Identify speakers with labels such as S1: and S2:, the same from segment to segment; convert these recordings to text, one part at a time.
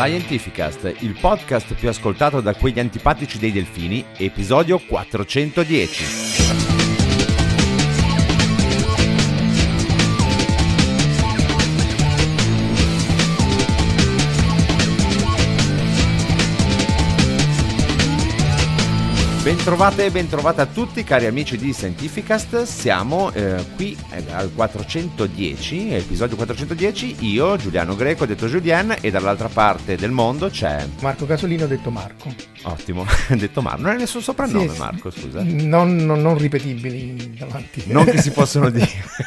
S1: Scientificast, il podcast più ascoltato da quegli antipatici dei delfini, episodio 410. Bentrovate e bentrovate a tutti cari amici di Scientificast, siamo qui al 410, episodio 410, io Giuliano Greco detto Julien e dall'altra parte del mondo c'è
S2: Marco Casolino detto Marco.
S1: Ottimo, detto Marco, non è nessun soprannome. Sì, Marco, scusa.
S2: Non ripetibili davanti.
S1: Non che si possono dire.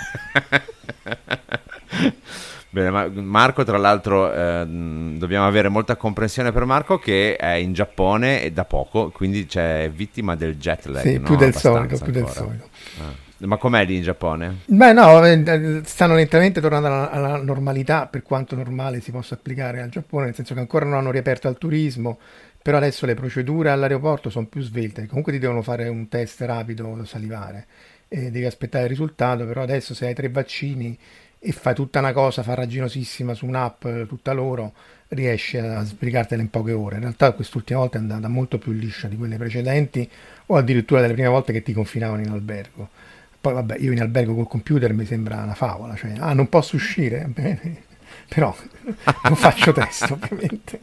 S1: Bene, Marco tra l'altro dobbiamo avere molta comprensione per Marco che è in Giappone e da poco, quindi c'è vittima del jet lag.
S2: Sì,
S1: no?
S2: più del solito.
S1: Ma com'è lì in Giappone?
S2: Beh no, stanno lentamente tornando alla normalità, per quanto normale si possa applicare al Giappone, nel senso che ancora non hanno riaperto al turismo, però adesso le procedure all'aeroporto sono più svelte, comunque ti devono fare un test rapido salivare e devi aspettare il risultato, però adesso se hai 3 vaccini e fai tutta una cosa farraginosissima su un'app tutta loro, riesci a sbrigartela in poche ore. In realtà quest'ultima volta è andata molto più liscia di quelle precedenti o addirittura delle prime volte che ti confinavano in albergo. Poi vabbè, io in albergo col computer mi sembra una favola, cioè non posso uscire, bene, però non faccio test ovviamente.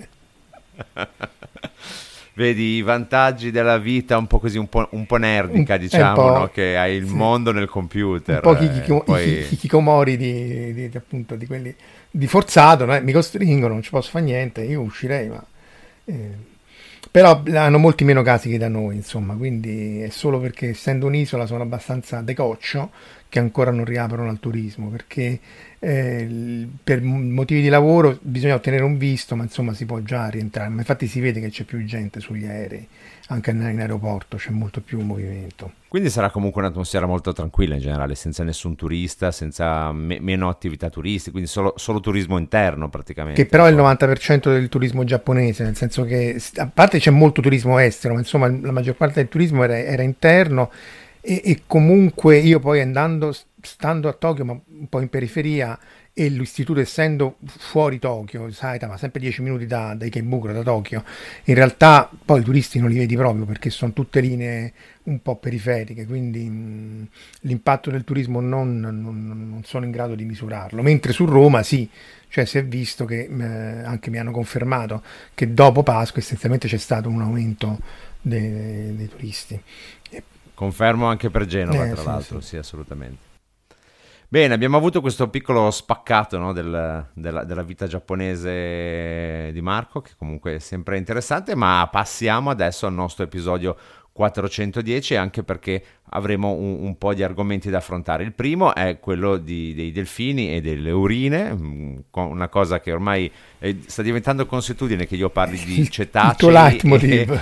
S1: Vedi i vantaggi della vita un po' così, un po' nerdica, diciamo, no? Che hai il mondo nel computer.
S2: Un po' i hikikomori di appunto di quelli di forzato, no? Mi costringono, non ci posso fare niente, io uscirei, ma però hanno molti meno casi che da noi, insomma, quindi è solo perché essendo un'isola sono abbastanza decoccio che ancora non riaprono al turismo, perché per motivi di lavoro bisogna ottenere un visto, ma insomma si può già rientrare, ma infatti si vede che c'è più gente sugli aerei, anche in aeroporto c'è molto più movimento.
S1: Quindi sarà comunque un'atmosfera molto tranquilla in generale, senza nessun turista, senza meno attività turistiche, quindi solo turismo interno praticamente.
S2: Che però è il 90% del turismo giapponese, nel senso che a parte c'è molto turismo estero, ma insomma la maggior parte del turismo era interno e comunque io poi stando a Tokyo, ma un po' in periferia, e l'istituto essendo fuori Tokyo, Saitama, ma sempre 10 minuti da Ikebukuro, da Tokyo, in realtà poi i turisti non li vedi proprio perché sono tutte linee un po' periferiche, quindi l'impatto del turismo non sono in grado di misurarlo, mentre su Roma sì, cioè si è visto che anche mi hanno confermato che dopo Pasqua essenzialmente c'è stato un aumento dei turisti.
S1: Confermo anche per Genova, tra l'altro, sì, assolutamente. Bene, abbiamo avuto questo piccolo spaccato, no, della vita giapponese di Marco, che comunque è sempre interessante, ma passiamo adesso al nostro episodio 410, anche perché avremo un po' di argomenti da affrontare. Il primo è quello dei delfini e delle urine, una cosa che ormai sta diventando consuetudine che io parli di cetacei. Il
S2: tuo leitmotiv.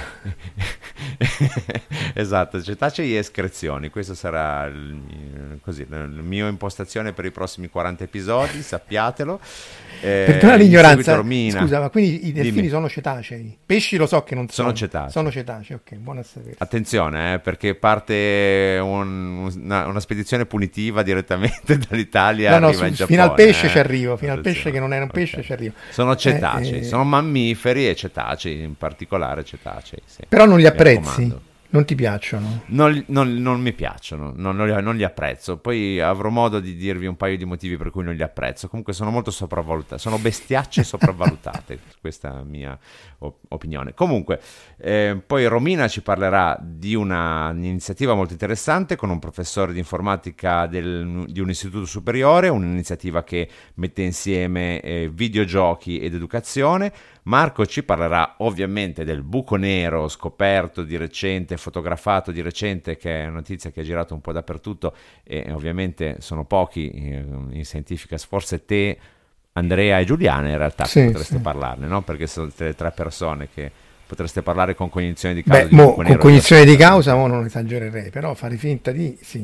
S1: Esatto, cetacei e escrezioni. Questa sarà la mia impostazione per i prossimi 40 episodi, sappiatelo.
S2: Perdona l'ignoranza, scusa, ma quindi i delfini sono cetacei? Pesci lo so che non sono
S1: cetacei.
S2: Sono cetacei, ok, buono a sapere.
S1: Attenzione, perché parte una spedizione punitiva direttamente dall'Italia, arriva in Giappone.
S2: Fino al pesce ci arrivo, fino al pesce che non era un pesce ci arrivo.
S1: Sono cetacei, sono mammiferi e cetacei, in particolare cetacei. Sì.
S2: Però non li apprezzi? Non ti piacciono?
S1: Non mi piacciono, non li apprezzo. Poi avrò modo di dirvi un paio di motivi per cui non li apprezzo. Comunque sono molto sopravvalutate, sono bestiacce sopravvalutate, questa è la mia opinione. Comunque, poi Romina ci parlerà di un'iniziativa molto interessante con un professore di informatica di un istituto superiore, un'iniziativa che mette insieme videogiochi ed educazione. Marco ci parlerà ovviamente del buco nero scoperto di recente, fotografato di recente, che è una notizia che ha girato un po' dappertutto e ovviamente sono pochi in Scientificast, forse te, Andrea e Giuliana in realtà potreste parlarne, no? Perché sono le 3 persone che potreste parlare con cognizione di causa.
S2: Con cognizione di causa non esagererei, però fare finta di sì.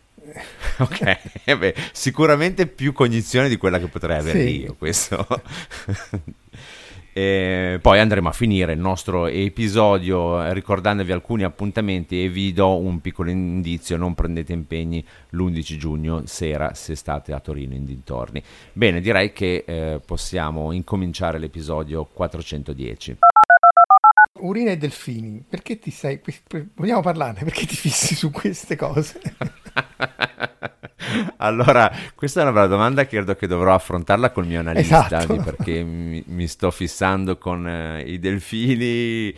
S1: Ok, sicuramente più cognizione di quella che potrei avere io, questo. E poi andremo a finire il nostro episodio ricordandovi alcuni appuntamenti, e vi do un piccolo indizio: non prendete impegni l'11 giugno sera se state a Torino in dintorni. Bene, direi che possiamo incominciare l'episodio 410.
S2: Urine e delfini, perché ti sei... Vogliamo parlarne? Perché ti fissi su queste cose?
S1: Allora, questa è una bella domanda, credo che dovrò affrontarla col mio analista,
S2: Esatto.
S1: perché mi sto fissando con i delfini,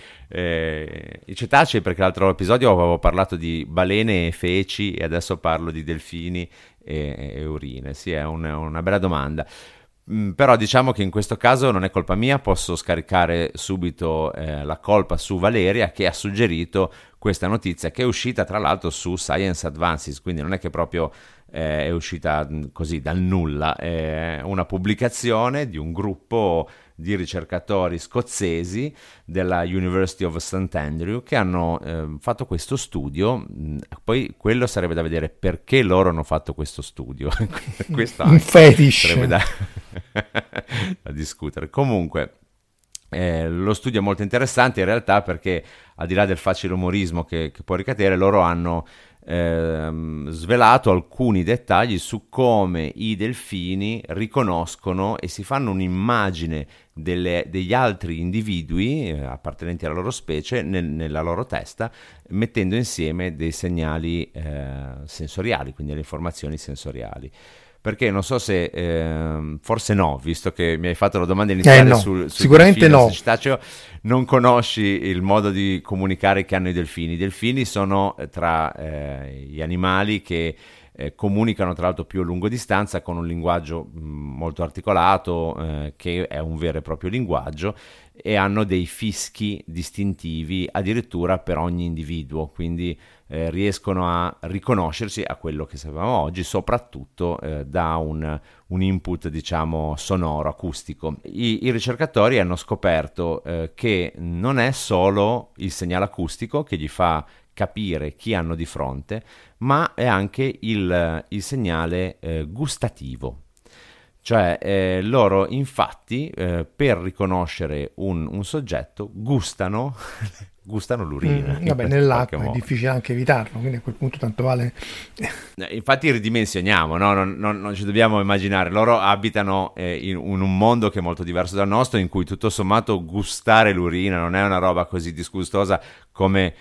S1: i cetacei, perché l'altro episodio avevo parlato di balene e feci e adesso parlo di delfini e urine. Sì, è una bella domanda. Però diciamo che in questo caso non è colpa mia, posso scaricare subito la colpa su Valeria, che ha suggerito questa notizia, che è uscita tra l'altro su Science Advances, quindi non è che proprio è uscita così dal nulla, è una pubblicazione di un gruppo di ricercatori scozzesi della University of St. Andrew che hanno fatto questo studio. Poi quello sarebbe da vedere perché loro hanno fatto questo studio. Questo
S2: Un fetish.
S1: sarebbe da discutere. Comunque lo studio è molto interessante in realtà, perché al di là del facile umorismo che può ricadere, loro hanno svelato alcuni dettagli su come i delfini riconoscono e si fanno un'immagine degli altri individui appartenenti alla loro specie nella loro testa, mettendo insieme dei segnali sensoriali, quindi le informazioni sensoriali. Perché non so se, forse no, visto che mi hai fatto la domanda iniziale
S2: No,
S1: sul
S2: sicuramente
S1: delfino,
S2: no.
S1: cetaceo, non conosci il modo di comunicare che hanno i delfini. I delfini sono tra gli animali che comunicano tra l'altro più a lungo distanza, con un linguaggio molto articolato, che è un vero e proprio linguaggio, e hanno dei fischi distintivi addirittura per ogni individuo, quindi riescono a riconoscersi a quello che sappiamo oggi, soprattutto da un input, diciamo, sonoro, acustico. I ricercatori hanno scoperto che non è solo il segnale acustico che gli fa capire chi hanno di fronte, ma è anche il segnale gustativo. Cioè loro infatti per riconoscere un soggetto gustano l'urina.
S2: Vabbè,
S1: In qualche
S2: nell'acqua è
S1: modo.
S2: difficile anche evitarlo, quindi a quel punto tanto vale.
S1: Infatti ridimensioniamo, no? Non ci dobbiamo immaginare, loro abitano in un mondo che è molto diverso dal nostro, in cui tutto sommato gustare l'urina non è una roba così disgustosa come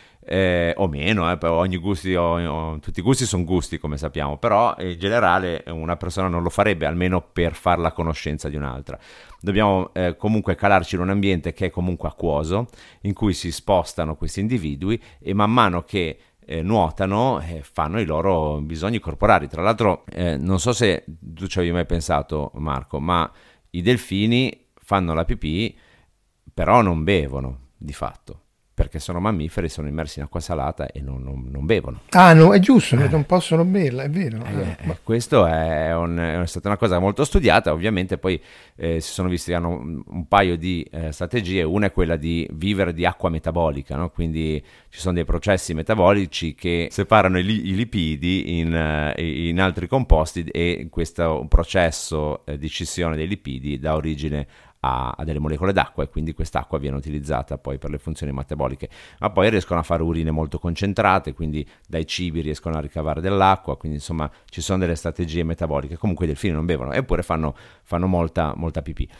S1: o meno, ogni gusti, tutti i gusti sono gusti, come sappiamo, però in generale una persona non lo farebbe, almeno per far la conoscenza di un'altra. Dobbiamo comunque calarci in un ambiente che è comunque acquoso, in cui si spostano questi individui e man mano che nuotano fanno i loro bisogni corporali. Tra l'altro non so se tu ci avevi mai pensato, Marco, ma i delfini fanno la pipì, però non bevono di fatto, perché sono mammiferi, sono immersi in acqua salata e non bevono.
S2: Ah, no, è giusto, non possono berla, è vero.
S1: Questo è stata una cosa molto studiata, ovviamente poi si sono visti, hanno un paio di strategie. Una è quella di vivere di acqua metabolica, no? Quindi ci sono dei processi metabolici che separano i lipidi in altri composti, e questo processo di scissione dei lipidi dà origine a delle molecole d'acqua, e quindi quest'acqua viene utilizzata poi per le funzioni metaboliche. Ma poi riescono a fare urine molto concentrate, quindi dai cibi riescono a ricavare dell'acqua, quindi insomma ci sono delle strategie metaboliche. Comunque i delfini non bevono, eppure fanno molta pipì,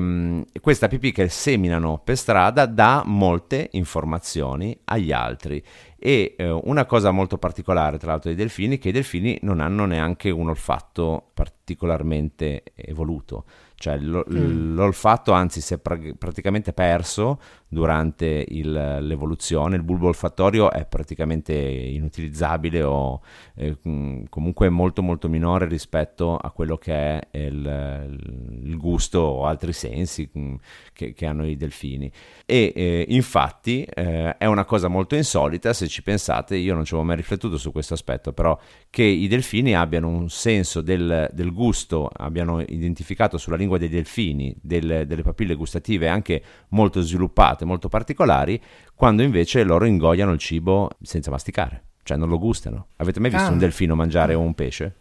S1: e questa pipì che seminano per strada dà molte informazioni agli altri. E una cosa molto particolare tra l'altro dei delfini, che i delfini non hanno neanche un olfatto particolarmente evoluto, cioè l'olfatto anzi si è praticamente perso durante l'evoluzione. Il bulbo olfattorio è praticamente inutilizzabile, o comunque molto molto minore rispetto a quello che è il gusto o altri sensi che hanno i delfini. E infatti è una cosa molto insolita, se ci pensate. Io non ci avevo mai riflettuto su questo aspetto, però, che i delfini abbiano un senso del gusto, abbiano identificato sulla lingua dei delfini delle papille gustative anche molto sviluppate, molto particolari, quando invece loro ingoiano il cibo senza masticare, cioè non lo gustano. Avete mai visto un delfino mangiare un pesce?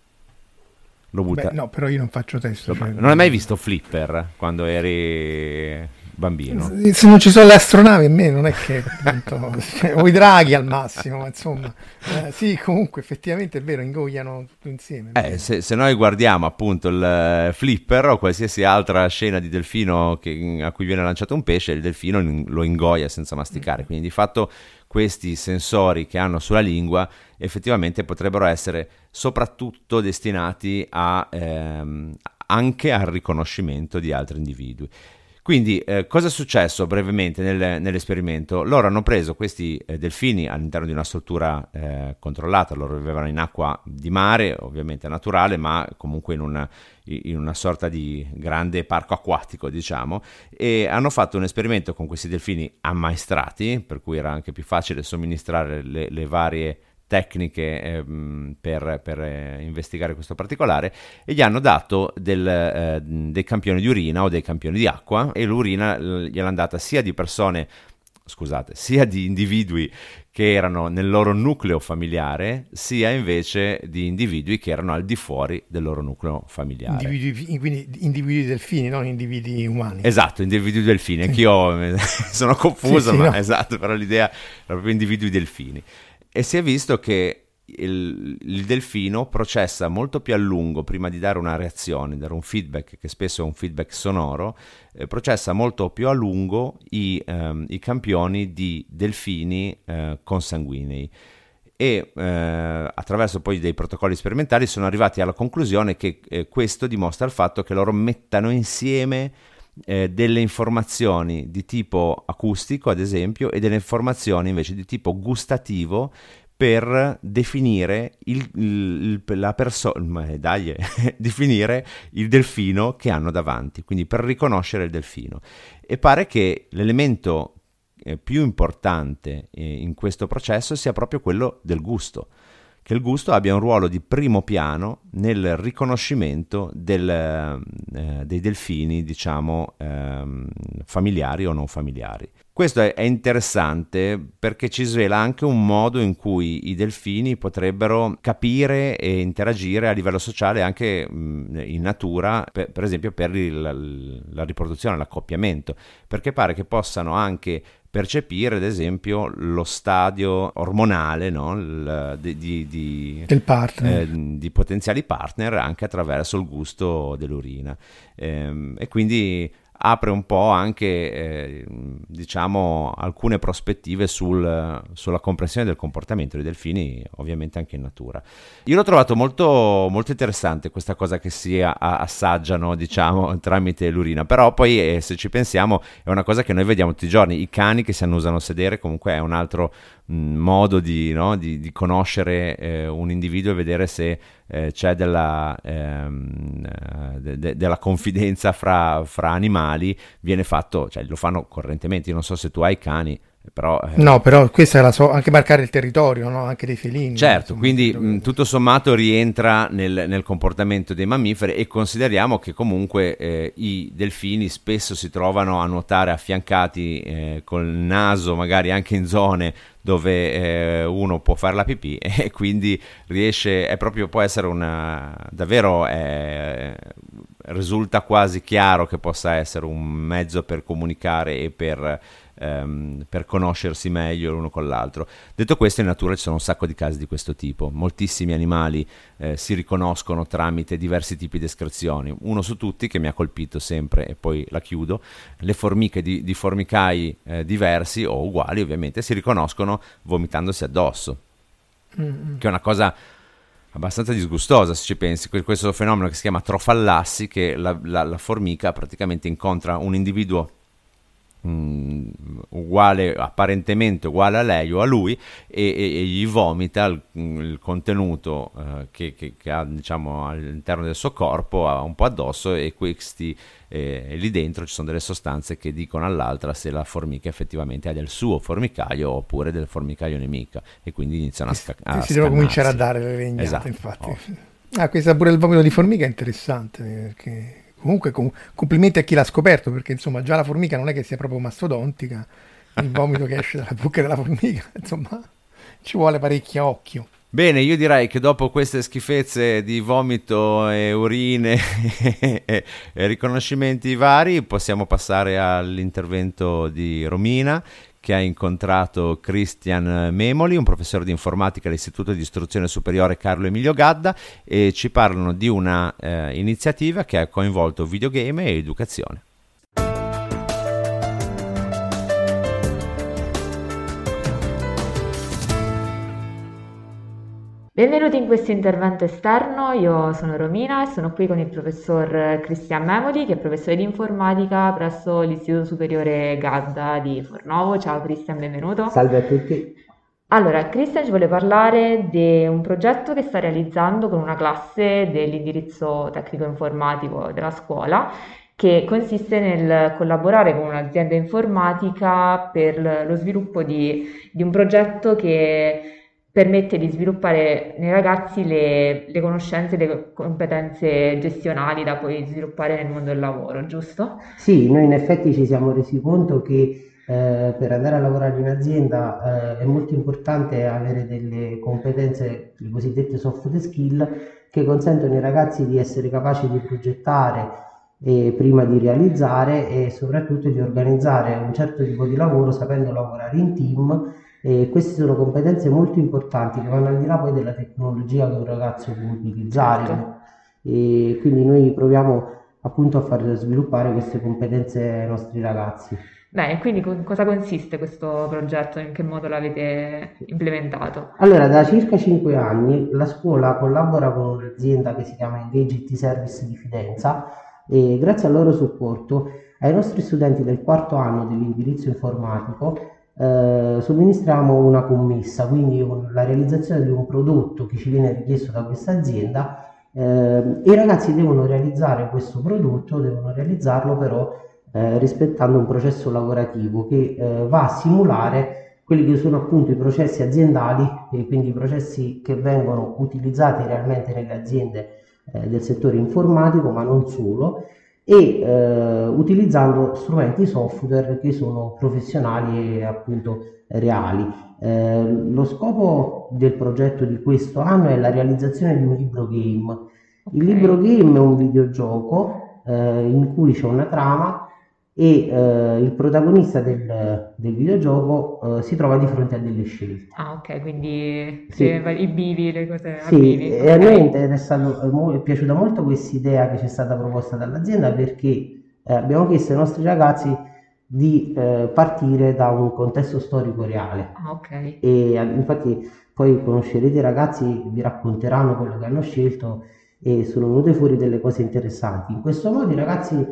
S1: Lo butta.
S2: Beh, no, però io non faccio testo.
S1: Non hai mai visto Flipper quando eri bambino.
S2: Se non ci sono le astronavi, a me non è che appunto, o i draghi al massimo, ma insomma, sì, comunque effettivamente è vero, ingoiano tutto insieme.
S1: Se noi guardiamo appunto il flipper o qualsiasi altra scena di delfino a cui viene lanciato un pesce, il delfino lo ingoia senza masticare, quindi di fatto questi sensori che hanno sulla lingua effettivamente potrebbero essere soprattutto destinati anche al riconoscimento di altri individui. Quindi cosa è successo brevemente nell'esperimento? Loro hanno preso questi delfini all'interno di una struttura controllata, loro vivevano in acqua di mare, ovviamente naturale, ma comunque in una sorta di grande parco acquatico, diciamo, e hanno fatto un esperimento con questi delfini ammaestrati, per cui era anche più facile somministrare le varie tecniche per investigare questo particolare, e gli hanno dato dei campioni di urina o dei campioni di acqua, e l'urina gliel'hanno data sia di sia di individui che erano nel loro nucleo familiare, sia invece di individui che erano al di fuori del loro nucleo familiare.
S2: Quindi individui delfini, non individui umani.
S1: Esatto, individui delfini, anch'io sono confuso,
S2: sì,
S1: ma
S2: no.
S1: esatto, però l'idea era proprio individui delfini. E si è visto che il delfino processa molto più a lungo prima di dare una reazione, dare un feedback, che spesso è un feedback sonoro, processa molto più a lungo i campioni di delfini consanguinei. E attraverso poi dei protocolli sperimentali sono arrivati alla conclusione che questo dimostra il fatto che loro mettano insieme delle informazioni di tipo acustico, ad esempio, e delle informazioni invece di tipo gustativo per definire definire il delfino che hanno davanti, quindi per riconoscere il delfino. E pare che l'elemento più importante in questo processo sia proprio quello del gusto, che il gusto abbia un ruolo di primo piano nel riconoscimento dei delfini, diciamo, familiari o non familiari. Questo è interessante perché ci svela anche un modo in cui i delfini potrebbero capire e interagire a livello sociale anche in natura, per esempio per la riproduzione, l'accoppiamento, perché pare che possano anche percepire, ad esempio, lo stadio ormonale, no?
S2: Del partner.
S1: Di potenziali partner anche attraverso il gusto dell'urina. E quindi apre un po' anche diciamo alcune prospettive sulla comprensione del comportamento dei delfini, ovviamente anche in natura. Io l'ho trovato molto, molto interessante questa cosa che si assaggiano, diciamo, tramite l'urina, però poi se ci pensiamo è una cosa che noi vediamo tutti i giorni. I cani che si annusano a sedere comunque è un altro modo di conoscere un individuo e vedere se c'è della confidenza fra animali. Viene fatto, cioè lo fanno correntemente. Io non so se tu hai cani, però
S2: no, però questa è anche marcare il territorio, no? Anche dei felini.
S1: certo,
S2: Insomma,
S1: quindi tutto sommato rientra nel comportamento dei mammiferi, e consideriamo che comunque i delfini spesso si trovano a nuotare affiancati col naso magari anche in zone dove uno può fare la pipì, e quindi può essere davvero risulta quasi chiaro che possa essere un mezzo per comunicare e per conoscersi meglio l'uno con l'altro. Detto questo, in natura ci sono un sacco di casi di questo tipo. Moltissimi animali si riconoscono tramite diversi tipi di escrezioni. Uno su tutti che mi ha colpito sempre, e poi la chiudo: le formiche di formicai diversi o uguali ovviamente si riconoscono vomitandosi addosso, che è una cosa abbastanza disgustosa se ci pensi. Questo fenomeno che si chiama trofallassi, che la formica praticamente incontra un individuo apparentemente uguale a lei o a lui, e gli vomita il contenuto che ha, diciamo, all'interno del suo corpo, un po' addosso, e questi lì dentro ci sono delle sostanze che dicono all'altra se la formica effettivamente ha del suo formicaio oppure del formicaio nemica, e quindi iniziano a
S2: si devono cominciare a dare le legnate. Esatto. Infatti questa pure il vomito di formica è interessante, perché comunque complimenti a chi l'ha scoperto, perché insomma già la formica non è che sia proprio mastodontica, il vomito che esce dalla bocca della formica, insomma ci vuole parecchio occhio.
S1: Bene, io direi che dopo queste schifezze di vomito e urine e riconoscimenti vari possiamo passare all'intervento di Romina, che ha incontrato Christian Memoli, un professore di informatica all'Istituto di Istruzione Superiore Carlo Emilio Gadda, e ci parlano di una iniziativa che ha coinvolto videogame e educazione.
S3: Benvenuti in questo intervento esterno, io sono Romina e sono qui con il professor Cristian Memoli, che è professore di informatica presso l'Istituto Superiore Gadda di Fornovo. Ciao Cristian, benvenuto.
S4: Salve a tutti.
S3: Allora, Cristian ci vuole parlare di un progetto che sta realizzando con una classe dell'indirizzo tecnico-informatico della scuola, che consiste nel collaborare con un'azienda informatica per lo sviluppo di un progetto che permette di sviluppare nei ragazzi le conoscenze e le competenze gestionali da poi sviluppare nel mondo del lavoro, giusto?
S4: Sì, noi in effetti ci siamo resi conto che per andare a lavorare in azienda è molto importante avere delle competenze, le cosiddette soft skill, che consentono ai ragazzi di essere capaci di progettare prima di realizzare e soprattutto di organizzare un certo tipo di lavoro sapendo lavorare in team. Queste sono competenze molto importanti che vanno al di là poi della tecnologia che un ragazzo può utilizzare.
S3: Certo.
S4: E quindi noi proviamo appunto a far sviluppare queste competenze ai nostri ragazzi.
S3: Bene, quindi cosa consiste questo progetto? In che modo l'avete implementato?
S4: Allora, da circa 5 anni la scuola collabora con un'azienda che si chiama Engage IT Service di Fidenza e grazie al loro supporto ai nostri studenti del quarto anno dell'indirizzo informatico somministriamo una commessa, quindi la realizzazione di un prodotto che ci viene richiesto da questa azienda. I ragazzi devono realizzare questo prodotto, devono realizzarlo però rispettando un processo lavorativo che va a simulare quelli che sono appunto i processi aziendali, e quindi i processi che vengono utilizzati realmente nelle aziende del settore informatico, ma non solo, e utilizzando strumenti software che sono professionali e appunto reali. Lo scopo del progetto di questo anno è la realizzazione di un libro game. Il libro game è un videogioco in cui c'è una trama e il protagonista del videogioco si trova di fronte a delle scelte.
S3: Ah, ok, quindi
S4: Sì.
S3: i bivi, le cose a
S4: Sì,
S3: bivi.
S4: e a
S3: Ok.
S4: noi è piaciuta molto questa idea che ci è stata proposta dall'azienda perché abbiamo chiesto ai nostri ragazzi di partire da un contesto storico reale
S3: Ah, ok.
S4: e infatti poi conoscerete i ragazzi, vi racconteranno quello che hanno scelto e sono venute fuori delle cose interessanti. In questo modo i ragazzi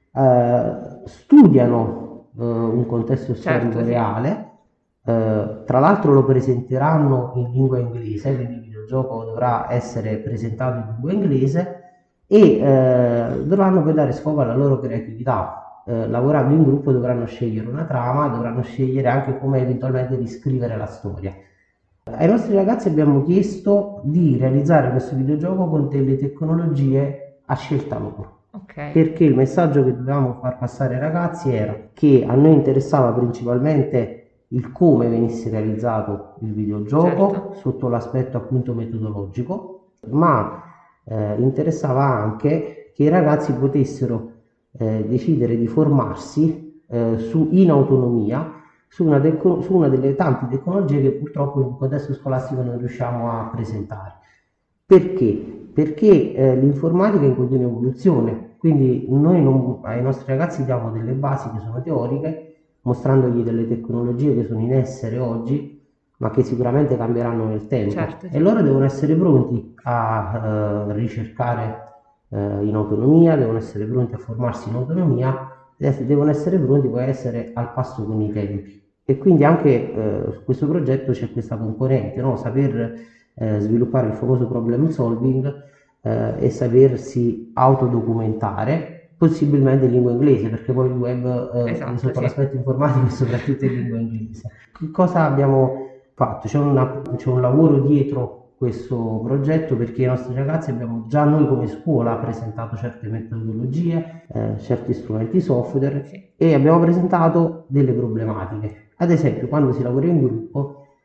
S4: studiano un contesto storico
S3: Certo, sì.
S4: reale. Tra l'altro lo presenteranno in lingua inglese, quindi il videogioco dovrà essere presentato in lingua inglese e dovranno poi dare sfogo alla loro creatività. Lavorando in gruppo dovranno scegliere una trama, dovranno scegliere anche come eventualmente riscrivere la storia. Ai nostri ragazzi abbiamo chiesto di realizzare questo videogioco con delle tecnologie a scelta loro.
S3: Ok.
S4: Perché il messaggio che dovevamo far passare ai ragazzi era che a noi interessava principalmente il come venisse realizzato il videogioco
S3: Certo.
S4: sotto l'aspetto appunto metodologico, ma interessava anche che i ragazzi potessero decidere di formarsi in autonomia su una delle tante tecnologie che purtroppo in un contesto scolastico non riusciamo a presentare. Perché? Perché l'informatica è in continua evoluzione, quindi noi ai nostri ragazzi diamo delle basi che sono teoriche, mostrandogli delle tecnologie che sono in essere oggi, ma che sicuramente cambieranno nel tempo.
S3: Certo, sì.
S4: E loro devono essere pronti a ricercare in autonomia, devono essere pronti a formarsi in autonomia, devono essere pronti poi a essere al passo con i tempi. E quindi anche su questo progetto c'è questa componente, no? Saper sviluppare il famoso problem solving e sapersi autodocumentare, possibilmente in lingua inglese, perché poi il web
S3: Esatto,
S4: sotto
S3: sì.
S4: l'aspetto informatico è soprattutto in lingua inglese. Che cosa abbiamo fatto? C'è un lavoro dietro questo progetto perché i nostri ragazzi abbiamo già noi come scuola presentato certe metodologie, certi strumenti software
S3: Sì.
S4: e abbiamo presentato delle problematiche. Ad esempio, quando si lavora in gruppo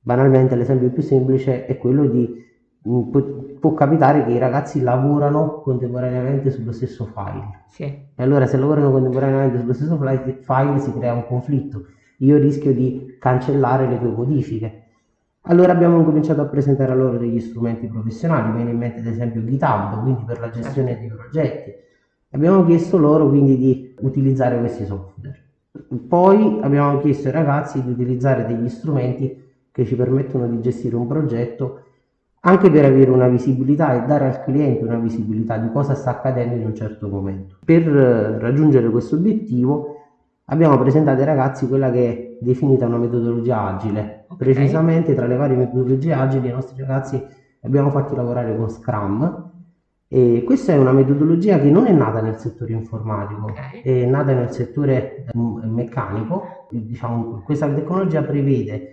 S4: Banalmente l'esempio più semplice è quello di può capitare che i ragazzi lavorano contemporaneamente sullo stesso file.
S3: Sì.
S4: E allora se lavorano contemporaneamente sullo stesso file si crea un conflitto. Io rischio di cancellare le tue modifiche. Allora abbiamo cominciato a presentare a loro degli strumenti professionali, mi viene in mente ad esempio GitHub, quindi per la gestione dei progetti. Abbiamo chiesto loro quindi di utilizzare questi software. Poi abbiamo chiesto ai ragazzi di utilizzare degli strumenti che ci permettono di gestire un progetto anche per avere una visibilità e dare al cliente una visibilità di cosa sta accadendo in un certo momento. Per raggiungere questo obiettivo abbiamo presentato ai ragazzi quella che è definita una metodologia agile. Precisamente tra le varie metodologie agili i nostri ragazzi abbiamo fatti lavorare con Scrum, e questa è una metodologia che non è nata nel settore informatico, è nata nel settore meccanico. Diciamo, questa tecnologia prevede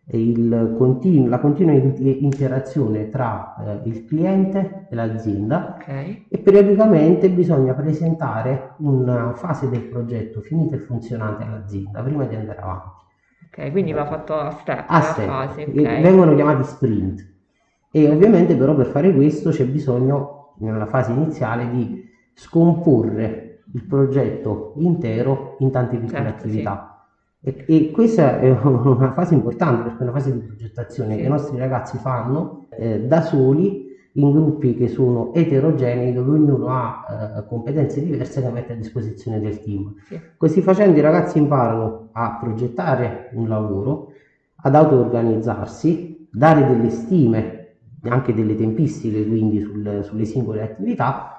S4: la continua interazione tra il cliente e l'azienda, e periodicamente bisogna presentare una fase del progetto finita e funzionante all'azienda prima di andare avanti.
S3: Ok, quindi va fatto a step,
S4: A
S3: a
S4: step.
S3: fase, ok.
S4: Vengono chiamati sprint, e ovviamente però per fare questo c'è bisogno nella fase iniziale di scomporre il progetto intero in tante piccole
S3: Certo, sì.
S4: attività. E questa è una fase importante perché è una fase di progettazione
S3: Sì.
S4: che i nostri ragazzi fanno da soli in gruppi che sono eterogenei, dove ognuno ha competenze diverse che mette a disposizione del team.
S3: Sì.
S4: Così facendo i ragazzi imparano a progettare un lavoro, ad auto-organizzarsi, dare delle stime, anche delle tempistiche quindi sulle singole attività,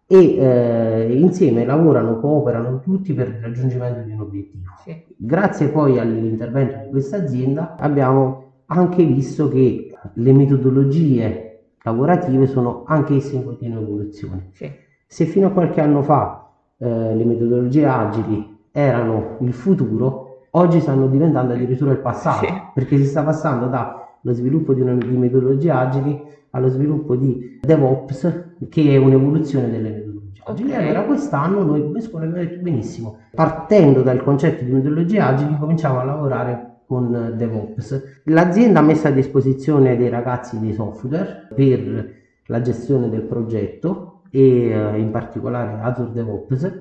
S4: e insieme lavorano, cooperano tutti per il raggiungimento di un obiettivo.
S3: Sì.
S4: Grazie poi all'intervento di questa azienda abbiamo anche visto che le metodologie lavorative sono anche esse in continua evoluzione.
S3: Sì.
S4: Se fino a qualche anno fa le metodologie agili erano il futuro, oggi stanno diventando addirittura il passato,
S3: Sì.
S4: perché si sta passando dallo sviluppo di metodologie agili allo sviluppo di DevOps, che è un'evoluzione delle metodologie agili.
S3: Ok.
S4: Allora quest'anno noi come scuola, abbiamo detto benissimo, partendo dal concetto di metodologie agili cominciamo a lavorare con DevOps. L'azienda ha messo a disposizione dei ragazzi dei software per la gestione del progetto, e in particolare Azure DevOps,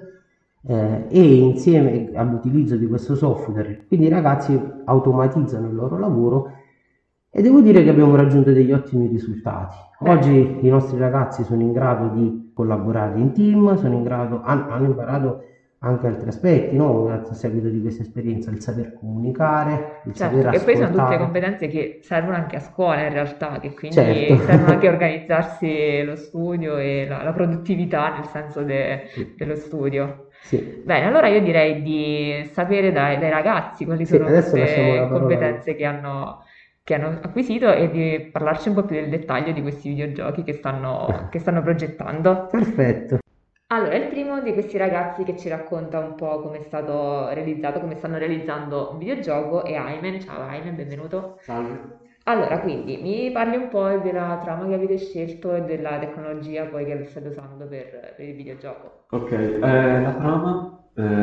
S4: e insieme all'utilizzo di questo software quindi i ragazzi automatizzano il loro lavoro, e devo dire che abbiamo raggiunto degli ottimi risultati. Oggi i nostri ragazzi sono in grado di collaborare in team, hanno imparato anche altri aspetti, no? A seguito di questa esperienza, il saper comunicare, il saper
S3: Certo, e poi sono tutte
S4: ascoltare.
S3: competenze che servono anche a scuola in realtà, che quindi
S4: Certo.
S3: servono anche a organizzarsi lo studio e la produttività nel senso dello studio.
S4: Sì.
S3: Bene, allora io direi di sapere dai ragazzi quali
S4: Sì,
S3: sono
S4: adesso lasciamo la
S3: queste
S4: parola.
S3: competenze che hanno acquisito e di parlarci un po' più del dettaglio di questi videogiochi che stanno progettando.
S4: Perfetto.
S3: Allora, il primo di questi ragazzi che ci racconta un po' come è stato realizzato, come stanno realizzando un videogioco è Ayman. Ciao Ayman, benvenuto.
S5: Salve.
S3: Allora, quindi mi parli un po' della trama che avete scelto e della tecnologia poi che state usando per il videogioco.
S5: Ok, la trama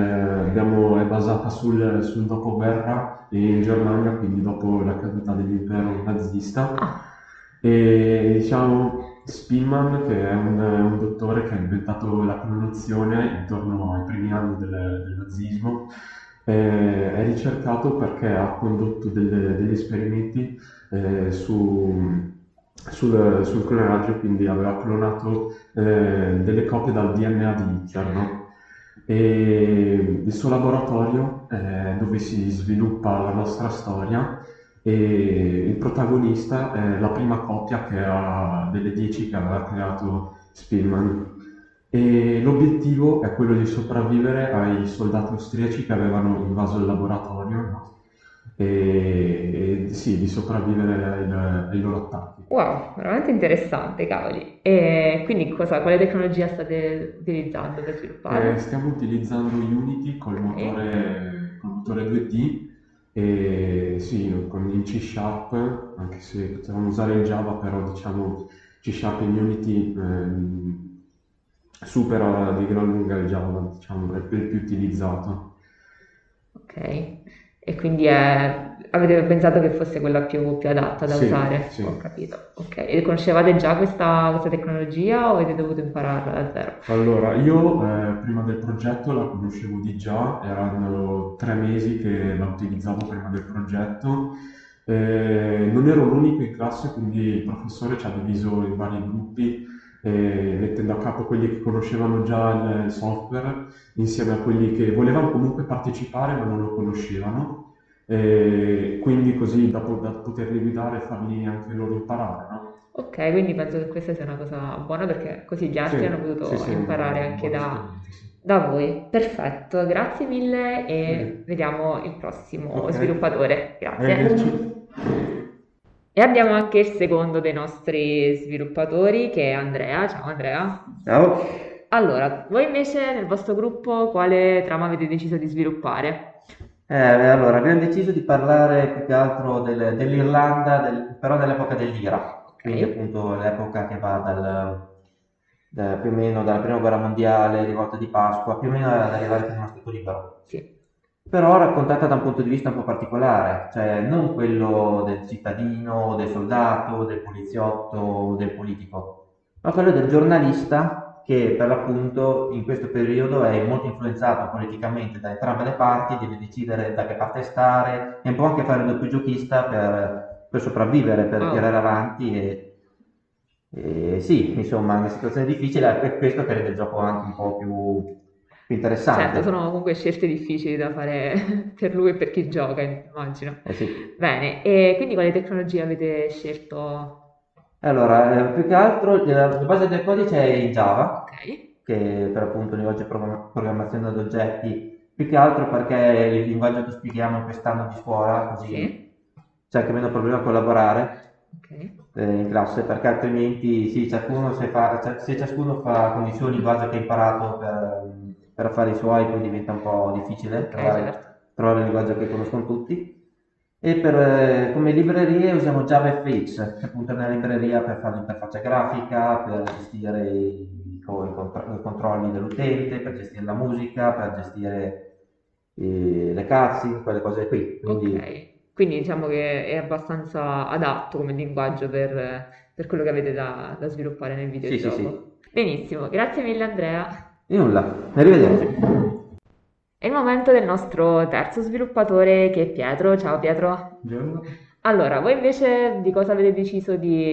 S5: è basata sul dopoguerra in Germania, quindi dopo la caduta dell'impero nazista.
S3: Ah,
S5: E diciamo Spielman, che è un dottore che ha inventato la clonazione intorno ai primi anni del nazismo, è ricercato perché ha condotto degli esperimenti sul clonaggio, quindi aveva clonato delle copie dal DNA di Hitler, no? E il suo laboratorio, dove si sviluppa la nostra storia, e il protagonista è la prima copia che ha delle 10 che aveva creato Spielman. E l'obiettivo è quello di sopravvivere ai soldati austriaci che avevano invaso il laboratorio, no? E sì, di sopravvivere ai loro attacchi.
S3: wow, veramente interessante, cavoli. E quindi quale tecnologia state utilizzando per sviluppare?
S5: Stiamo utilizzando Unity col motore 2D, e sì, in C Sharp, anche se potevamo usare il Java, però diciamo C Sharp in Unity supera di gran lunga il Java, diciamo, è il più utilizzato.
S3: Ok, e quindi è avete pensato che fosse quella più adatta da
S5: Sì,
S3: usare?
S5: sì.
S3: Ho capito, ok. E conoscevate già questa tecnologia o avete dovuto impararla da zero?
S5: Allora, io prima del progetto la conoscevo di già, erano 3 mesi che la utilizzavo prima del progetto. Non ero l'unico in classe, quindi il professore ci ha diviso in vari gruppi, mettendo a capo quelli che conoscevano già il software, insieme a quelli che volevano comunque partecipare ma non lo conoscevano. Quindi così da poterli guidare e farli anche loro imparare, no?
S3: Ok, quindi penso che questa sia una cosa buona perché così gli altri hanno
S5: Sì, sì,
S3: potuto
S5: sì, è
S3: imparare
S5: una
S3: anche
S5: buona
S3: da,
S5: esperienza, sì.
S3: da voi. Perfetto, grazie mille e
S5: Bene.
S3: vediamo il prossimo
S5: Ok,
S3: sviluppatore. Grazie.
S5: arrivederci.
S3: E abbiamo anche il secondo dei nostri sviluppatori che è Andrea. Ciao Andrea.
S6: Ciao.
S3: Allora, voi invece nel vostro gruppo quale trama avete deciso di sviluppare?
S6: Allora, abbiamo deciso di parlare più che altro dell'Irlanda, però dell'epoca dell'IRA, quindi
S3: Ok,
S6: appunto l'epoca che va più o meno dalla prima guerra mondiale, rivolta di Pasqua, più o meno ad arrivare fino allo Stato libero.
S3: sì.
S6: Però raccontata da un punto di vista un po' particolare, cioè non quello del cittadino, del soldato, del poliziotto, del politico, ma quello del giornalista che per l'appunto in questo periodo è molto influenzato politicamente da entrambe le parti, deve decidere da che parte stare e può anche fare il doppio giochista per sopravvivere, per
S3: Wow.
S6: tirare avanti e sì, insomma, è una situazione difficile e questo che rende il gioco anche un po' più interessante.
S3: Certo, sono comunque scelte difficili da fare per lui e per chi gioca, immagino.
S6: Eh sì.
S3: Bene, e quindi quale tecnologia avete scelto?
S6: Allora, più che altro la base del codice è in Java,
S3: Ok,
S6: che per appunto linguaggio di programmazione ad oggetti, più che altro perché è il linguaggio che spieghiamo quest'anno di scuola, così
S3: sì,
S6: c'è anche meno problema a collaborare
S3: ok,
S6: in classe, perché altrimenti sì, se ciascuno fa con il suo linguaggio che ha imparato per fare i suoi, poi diventa un po' difficile
S3: ok, certo.
S6: trovare il linguaggio che conoscono tutti. E come librerie usiamo JavaFX, che appunto è una libreria per fare l'interfaccia grafica, per gestire i controlli dell'utente, per gestire la musica, per gestire le cutscene, quelle cose qui. Quindi
S3: Ok, quindi diciamo che è abbastanza adatto come linguaggio per quello che avete da sviluppare nel
S6: sì, sì, sì.
S3: videogioco. Benissimo, grazie mille Andrea.
S6: Di nulla, arrivederci.
S3: È il momento del nostro terzo sviluppatore che è Pietro. Ciao Pietro.
S5: Buongiorno.
S3: Allora, voi invece di cosa avete deciso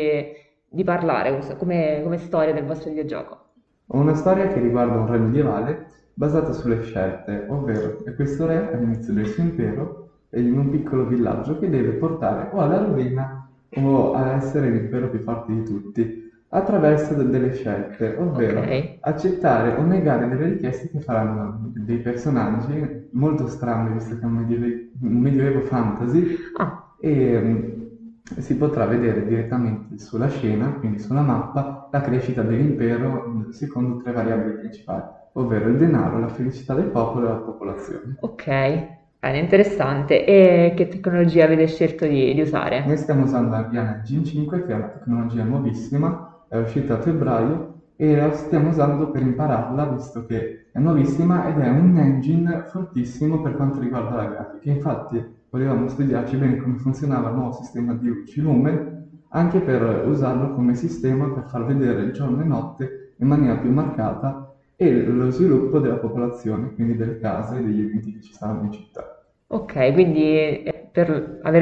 S3: di parlare come storia del vostro videogioco?
S7: Ho una storia che riguarda un re medievale basata sulle scelte, ovvero che questo re all'inizio del suo impero è in un piccolo villaggio che deve portare o alla rovina o a essere l'impero più forte di tutti, attraverso delle scelte, ovvero
S3: Ok.
S7: accettare o negare delle richieste che faranno dei personaggi molto strani, visto che è un medioevo fantasy,
S3: Ah,
S7: e si potrà vedere direttamente sulla scena, quindi sulla mappa, la crescita dell'impero secondo 3 variabili principali, ovvero il denaro, la felicità del popolo e la popolazione.
S3: ok. Bene, interessante. E che tecnologia avete scelto di usare?
S7: Noi stiamo usando Ariane Gen 5, che è una tecnologia nuovissima, è uscita a febbraio e la stiamo usando per impararla, visto che è nuovissima ed è un engine fortissimo per quanto riguarda la grafica. Infatti volevamo studiarci bene come funzionava il nuovo sistema di luci lume, anche per usarlo come sistema per far vedere il giorno e notte in maniera più marcata e lo sviluppo della popolazione, quindi delle case e degli eventi che ci saranno in città.
S3: Ok, quindi per avere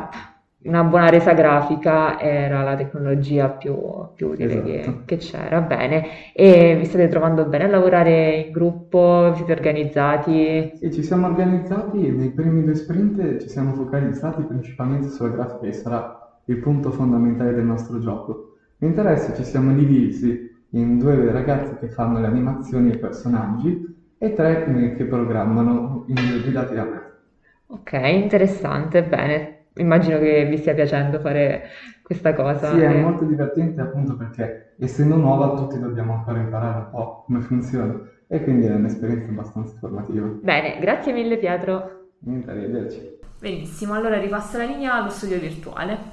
S3: una buona resa grafica era la tecnologia più utile
S7: Esatto.
S3: che c'era. Bene. E vi state trovando bene a lavorare in gruppo? Vi siete organizzati?
S7: Sì, ci siamo organizzati e nei primi 2 sprint ci siamo focalizzati principalmente sulla grafica, che sarà il punto fondamentale del nostro gioco. Mentre adesso ci siamo divisi in 2 ragazzi che fanno le animazioni e i personaggi e 3 che programmano, guidati da me.
S3: Ok, interessante, bene. Immagino che vi stia piacendo fare questa cosa.
S7: Sì, è molto divertente appunto perché essendo nuova tutti dobbiamo ancora imparare un po' come funziona e quindi è un'esperienza abbastanza formativa.
S3: Bene, grazie mille Pietro.
S7: Niente, arrivederci.
S3: Benissimo, allora ripasso la linea allo studio virtuale.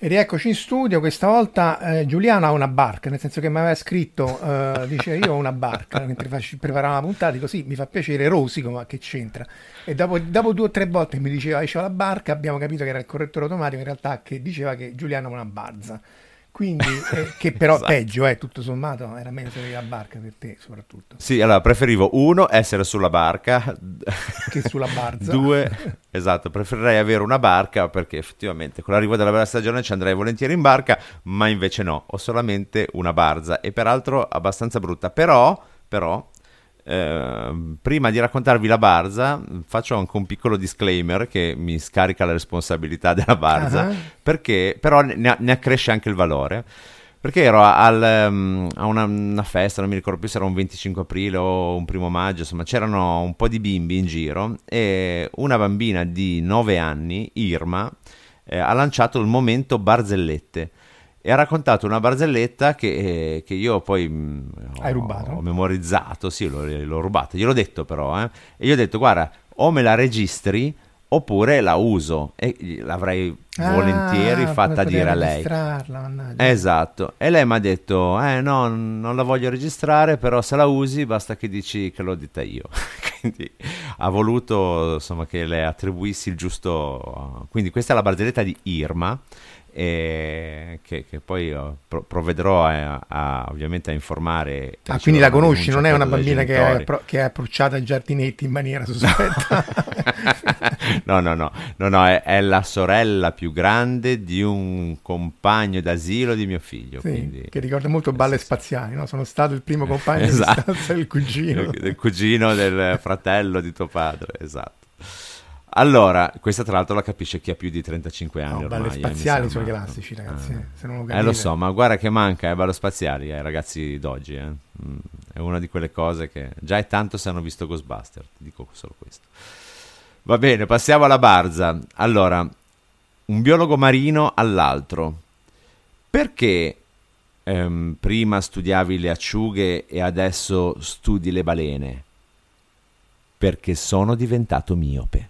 S2: E rieccoci in studio, questa volta Giuliano ha una barca, nel senso che mi aveva scritto, dice io ho una barca, mentre preparavamo la puntata, dico sì, mi fa piacere, rosico, ma che c'entra? E dopo 2 o 3 volte mi diceva io ho la barca, abbiamo capito che era il correttore automatico, in realtà che diceva che Giuliano ha una barza. Quindi, che però
S1: Esatto.
S2: peggio, tutto sommato, era meglio se avevi la barca per te soprattutto,
S1: Sì, allora preferivo uno, essere sulla barca,
S2: che sulla barza.
S1: due, esatto, preferirei avere una barca perché effettivamente con l'arrivo della bella stagione ci andrei volentieri in barca, ma invece no, ho solamente una barza e peraltro abbastanza brutta, però prima di raccontarvi la barza faccio anche un piccolo disclaimer che mi scarica la responsabilità della barza,
S2: Ah,
S1: perché però ne accresce anche il valore. Perché ero a una festa, non mi ricordo più se era un 25 aprile o un 1° maggio, insomma c'erano un po' di bimbi in giro e una bambina di 9 anni, Irma, ha lanciato il momento barzellette e ha raccontato una barzelletta che io poi
S2: hai rubato?
S1: ho memorizzato, sì, l'ho rubata, gliel'ho detto però, e gli ho detto guarda, o me la registri oppure la uso e l'avrei volentieri fatta dire a lei.
S2: Mannaggia.
S1: Esatto, e lei mi ha detto no, non la voglio registrare, però se la usi basta che dici che l'ho detta io. Quindi ha voluto insomma che le attribuissi il giusto, quindi questa è la barzelletta di Irma, che poi provvederò ovviamente a informare.
S2: Quindi la
S1: riceverò una
S2: conosci,
S1: denuncia
S2: non è una
S1: dai
S2: bambina
S1: genitori.
S2: che è approcciata ai giardinetti in maniera sospetta.
S1: No, è la sorella più grande di un compagno d'asilo di mio figlio.
S2: Sì,
S1: Quindi,
S2: che ricorda molto Balle
S1: sì.
S2: Spaziali, no? Sono stato il primo compagno
S1: Esatto.
S2: di stanza del cugino.
S1: Del cugino del fratello di tuo padre, esatto. Allora, questa tra l'altro la capisce chi ha più di 35 anni
S2: No,
S1: ormai.
S2: Balle
S1: mi
S2: Spaziali sono i
S1: sembra.
S2: classici, ragazzi. Se non lo capite.
S1: Lo so, ma guarda che manca, Ballo Spaziali ai ragazzi d'oggi. È una di quelle cose che già è tanto se hanno visto Ghostbuster, ti dico solo questo. Va bene, passiamo alla barza. Allora, un biologo marino all'altro. Perché prima studiavi le acciughe e adesso studi le balene? Perché sono diventato miope.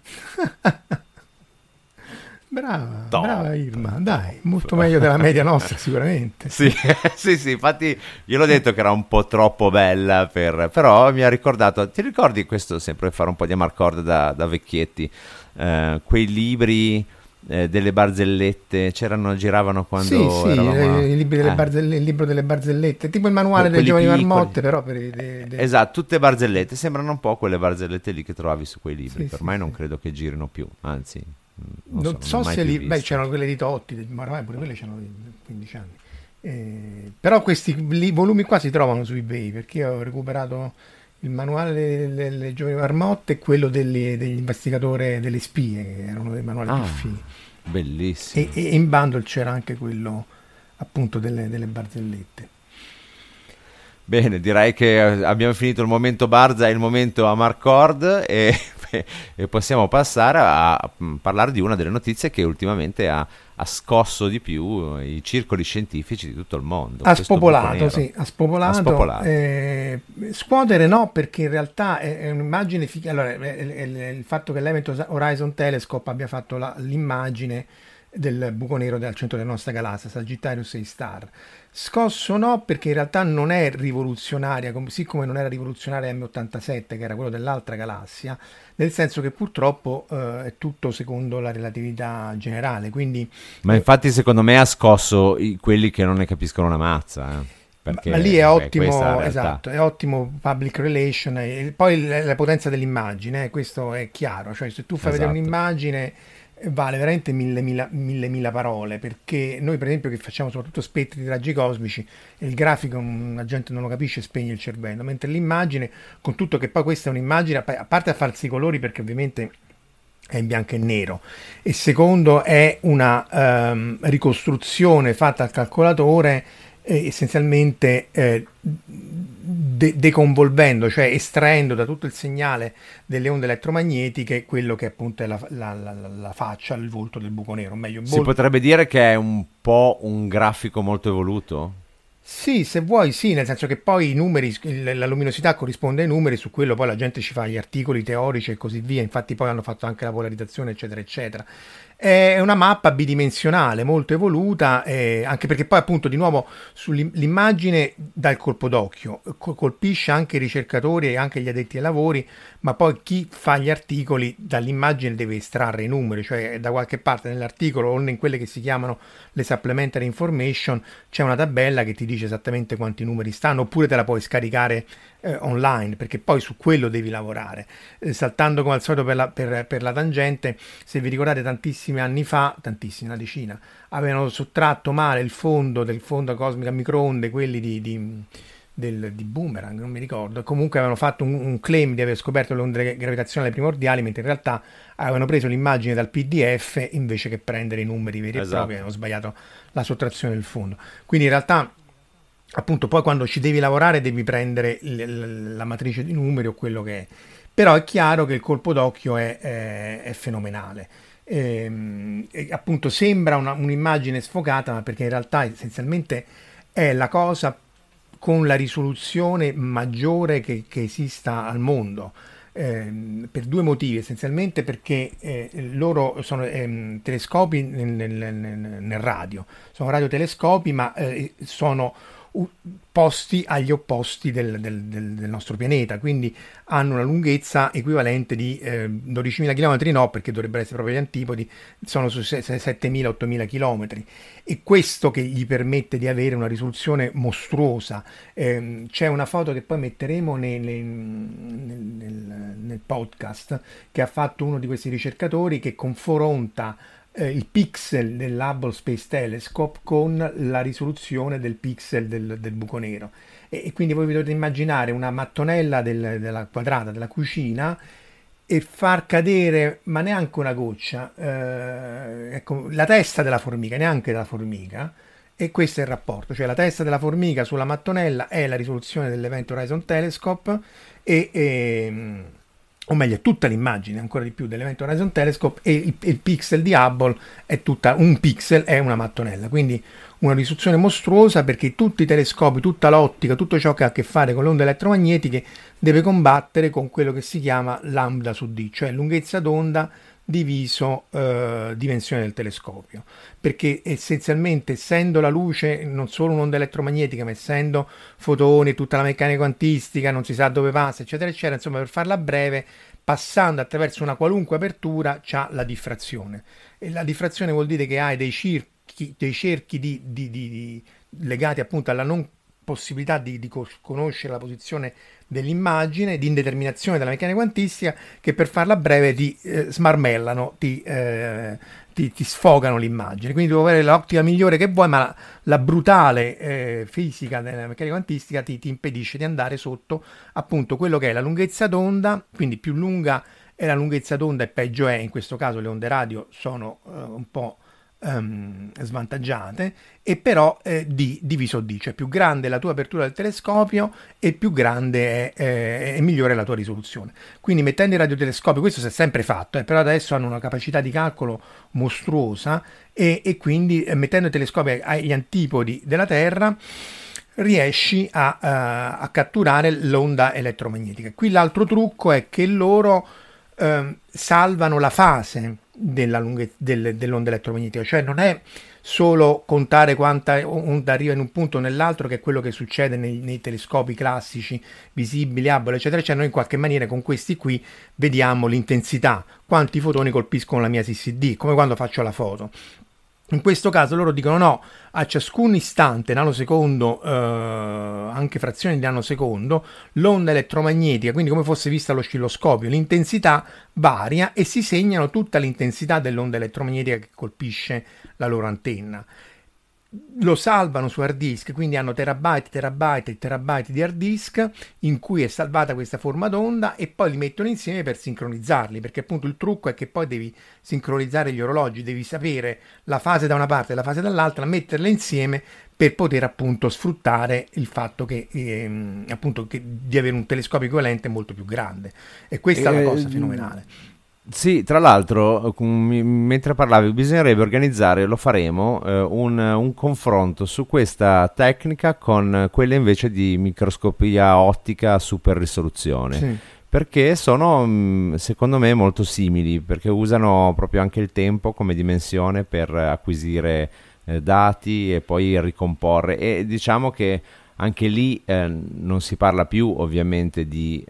S2: Brava,
S1: Top.
S2: brava Irma, dai, molto meglio della media nostra sicuramente.
S1: Sì, sì, infatti gliel'ho detto che era un po' troppo bella, però mi ha ricordato, ti ricordi questo, sempre per fare un po' di amarcord da vecchietti, quei libri delle barzellette, giravano quando
S2: Sì,
S1: eravamo...
S2: i libri il libro delle barzellette, tipo il manuale dei
S1: quelli
S2: giovani
S1: piccoli.
S2: marmotte, però per
S1: Esatto, tutte barzellette, sembrano un po' quelle barzellette lì che trovavi su quei libri,
S2: Sì,
S1: che
S2: sì,
S1: ormai non
S2: sì.
S1: credo che girino più, anzi,
S2: Non so
S1: mai
S2: se
S1: più
S2: lì, beh,
S1: viste.
S2: c'erano quelle di Totti, ma ormai pure quelle c'hanno 15 anni. Però questi volumi qua si trovano su eBay, perché io ho recuperato il manuale delle giovani marmotte e quello degli investigatori delle spie, che erano dei manuali più fini.
S1: Bellissimo.
S2: E in bundle c'era anche quello appunto delle barzellette.
S1: Bene, direi che abbiamo finito il momento Barza e il momento Amarcord e possiamo passare a parlare di una delle notizie che ultimamente ha scosso di più i circoli scientifici di tutto il mondo.
S2: Ha
S1: Questo buco
S2: spopolato,
S1: nero.
S2: sì, ha spopolato.
S1: Ha spopolato.
S2: Scuotere no, perché in realtà è un'immagine. Allora, il fatto che l'Event Horizon Telescope abbia fatto l'immagine del buco nero al centro della nostra galassia, Sagittarius A Star. Scosso no, perché in realtà non è rivoluzionaria, siccome non era rivoluzionaria M87, che era quello dell'altra galassia, nel senso che purtroppo è tutto secondo la relatività generale, quindi
S1: Ma infatti secondo me ha scosso quelli che non ne capiscono una mazza. Perché
S2: ma lì è
S1: questa
S2: ottimo,
S1: la realtà.
S2: esatto, è ottimo public relation e poi la potenza dell'immagine, questo è chiaro, cioè se tu fai vedere
S1: Esatto.
S2: un'immagine vale veramente mille parole, perché noi per esempio che facciamo soprattutto spettri di raggi cosmici, il grafico la gente non lo capisce, spegne il cervello, mentre l'immagine, con tutto che poi questa è un'immagine, a parte a farsi i colori perché ovviamente è in bianco e nero, e secondo è una ricostruzione fatta al calcolatore essenzialmente deconvolvendo, cioè estraendo da tutto il segnale delle onde elettromagnetiche quello che appunto è la faccia, il volto del buco nero. Meglio,
S1: Si potrebbe dire che è un po' un grafico molto evoluto?
S2: Sì, se vuoi sì, nel senso che poi i numeri, la luminosità corrisponde ai numeri, su quello poi la gente ci fa gli articoli teorici e così via, infatti poi hanno fatto anche la polarizzazione eccetera eccetera. È una mappa bidimensionale molto evoluta, anche perché poi appunto di nuovo l'immagine dà il colpo d'occhio, colpisce anche i ricercatori e anche gli addetti ai lavori, ma poi chi fa gli articoli dall'immagine deve estrarre i numeri, cioè da qualche parte nell'articolo o in quelle che si chiamano le supplementary information c'è una tabella che ti dice esattamente quanti numeri stanno, oppure te la puoi scaricare online, perché poi su quello devi lavorare. Saltando come al solito per la tangente, se vi ricordate tantissimi anni fa, una decina, avevano sottratto male il fondo del fondo cosmico a microonde, quelli di Boomerang, non mi ricordo, comunque avevano fatto un claim di aver scoperto le onde gravitazionali primordiali, mentre in realtà avevano preso l'immagine dal PDF invece che prendere i numeri veri e propri, avevano sbagliato la sottrazione del fondo. Quindi in realtà appunto poi quando ci devi lavorare devi prendere la matrice di numeri o quello che è, però è chiaro che il colpo d'occhio è fenomenale. Appunto sembra un'immagine sfocata, ma perché in realtà essenzialmente è la cosa con la risoluzione maggiore che esista al mondo, per due motivi, essenzialmente perché loro sono telescopi nel radio, sono radiotelescopi, ma sono posti agli opposti del nostro pianeta, quindi hanno una lunghezza equivalente di 12.000 km, no, perché dovrebbero essere proprio gli antipodi, sono su 7.000-8.000 km, e questo che gli permette di avere una risoluzione mostruosa. C'è una foto che poi metteremo nel podcast, che ha fatto uno di questi ricercatori, che confronta il pixel dell'Hubble Space Telescope con la risoluzione del pixel del buco nero, e quindi voi vi dovete immaginare una mattonella della quadrata della cucina e far cadere, ma neanche una goccia, ecco, la testa della formica, neanche della formica, e questo è il rapporto, cioè la testa della formica sulla mattonella è la risoluzione dell'Event Horizon Telescope o meglio, tutta l'immagine ancora di più dell'Event Horizon Telescope, e il pixel di Hubble è un pixel, è una mattonella, quindi una risoluzione mostruosa, perché tutti i telescopi, tutta l'ottica, tutto ciò che ha a che fare con le onde elettromagnetiche deve combattere con quello che si chiama lambda su d, cioè lunghezza d'onda diviso dimensione del telescopio, perché essenzialmente, essendo la luce non solo un'onda elettromagnetica, ma essendo fotoni, tutta la meccanica quantistica, non si sa dove passa, eccetera eccetera, insomma, per farla breve, passando attraverso una qualunque apertura c'ha la diffrazione, e la diffrazione vuol dire che hai dei cerchi legati appunto alla non possibilità di conoscere la posizione dell'immagine, di indeterminazione della meccanica quantistica, che per farla breve ti smarmellano, ti sfogano l'immagine. Quindi devo avere l'ottica migliore che vuoi, ma la brutale fisica della meccanica quantistica ti impedisce di andare sotto appunto quello che è la lunghezza d'onda. Quindi più lunga è la lunghezza d'onda e peggio è. In questo caso le onde radio sono un po' svantaggiate, e però D diviso D, cioè più grande è la tua apertura del telescopio e più grande è migliore la tua risoluzione. Quindi mettendo i radiotelescopi, questo si è sempre fatto, però adesso hanno una capacità di calcolo mostruosa, e quindi mettendo i telescopi agli antipodi della Terra riesci a catturare l'onda elettromagnetica. Qui l'altro trucco è che loro salvano la fase dell'onda elettromagnetica, cioè non è solo contare quanta onda arriva in un punto o nell'altro, che è quello che succede nei telescopi classici visibili, Hubble eccetera eccetera. Noi in qualche maniera con questi qui vediamo l'intensità, quanti fotoni colpiscono la mia CCD, come quando faccio la foto. In questo caso loro dicono no, a ciascun istante, nanosecondo, anche frazioni di nanosecondo, l'onda elettromagnetica, quindi come fosse vista all'oscilloscopio, l'intensità varia, e si segnano tutta l'intensità dell'onda elettromagnetica che colpisce la loro antenna. Lo salvano su hard disk, quindi hanno terabyte, terabyte e terabyte di hard disk in cui è salvata questa forma d'onda, e poi li mettono insieme per sincronizzarli, perché appunto il trucco è che poi devi sincronizzare gli orologi, devi sapere la fase da una parte e la fase dall'altra, metterle insieme per poter appunto sfruttare il fatto che appunto di avere un telescopio equivalente molto più grande, e questa è una cosa fenomenale.
S1: Sì, tra l'altro, mentre parlavi, bisognerebbe organizzare, lo faremo, un confronto su questa tecnica con quelle invece di microscopia ottica a super risoluzione. Sì. perché sono secondo me molto simili, perché usano proprio anche il tempo come dimensione per acquisire dati e poi ricomporre, e diciamo che anche lì non si parla più ovviamente di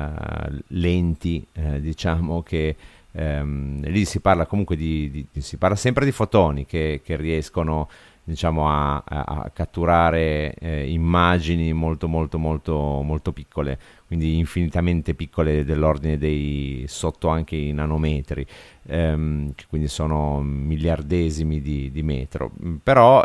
S1: lenti, diciamo che lì si parla comunque si parla sempre di fotoni che riescono, diciamo, a catturare immagini molto molto molto molto piccole, quindi infinitamente piccole, dell'ordine dei sotto anche i nanometri, che quindi sono miliardesimi di metro. Però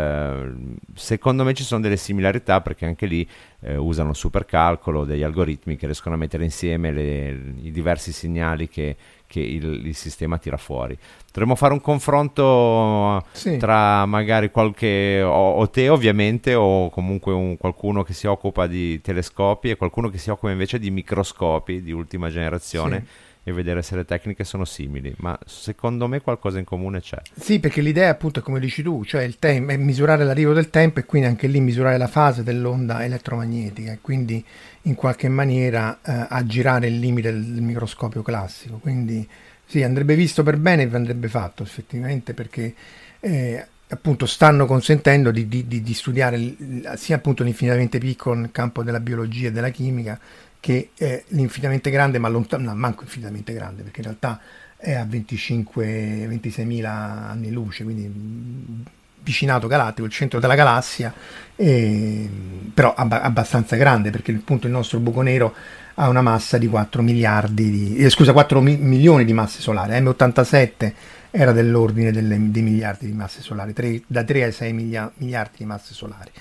S1: secondo me ci sono delle similarità, perché anche lì usano supercalcolo, degli algoritmi che riescono a mettere insieme i diversi segnali che il sistema tira fuori. Dovremmo fare un confronto tra magari qualche o te ovviamente, o comunque qualcuno che si occupa di telescopi e qualcuno che si occupa invece di microscopi di ultima generazione, e vedere se le tecniche sono simili, ma secondo me qualcosa in comune c'è.
S2: Sì, perché l'idea appunto è come dici tu, cioè il tempo, è misurare l'arrivo del tempo e quindi anche lì misurare la fase dell'onda elettromagnetica, e quindi in qualche maniera aggirare il limite del microscopio classico. Quindi sì, andrebbe visto per bene e andrebbe fatto effettivamente, perché appunto stanno consentendo di studiare sia appunto l'infinitamente piccolo nel campo della biologia e della chimica, che l'infinitamente grande, ma lontano, manco infinitamente grande, perché in realtà è a 25-26 mila anni luce, quindi vicinato galattico, il centro della galassia, però abbastanza grande, perché appunto il nostro buco nero ha una massa di 4 milioni di masse solari. M87 era dell'ordine dei miliardi di masse solari, da 3 ai 6 miliardi di masse solari.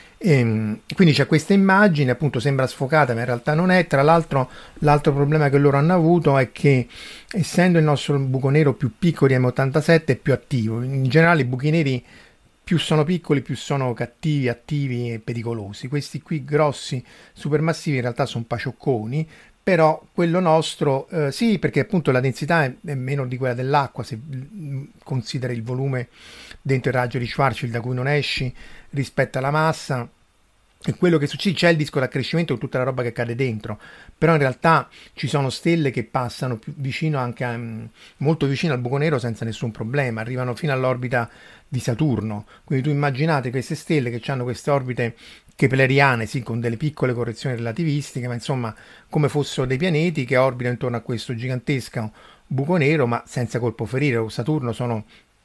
S2: Quindi c'è questa immagine, appunto sembra sfocata ma in realtà non è. Tra l'altro, l'altro problema che loro hanno avuto è che, essendo il nostro buco nero più piccolo di M87, è più attivo. In generale i buchi neri più sono piccoli più sono cattivi, attivi e pericolosi. Questi qui grossi, supermassivi, in realtà sono paciocconi, però quello nostro sì, perché appunto la densità è meno di quella dell'acqua, se consideri il volume dentro il raggio di Schwarzschild da cui non esci rispetto alla massa. E quello che succede, c'è il disco d'accrescimento con tutta la roba che cade dentro, però in realtà ci sono stelle che passano più vicino, anche molto vicino al buco nero senza nessun problema, arrivano fino all'orbita di Saturno. Quindi tu immaginate queste stelle che hanno queste orbite kepleriane, sì, con delle piccole correzioni relativistiche, ma insomma come fossero dei pianeti che orbitano intorno a questo gigantesco buco nero, ma senza colpo ferire. Saturno sono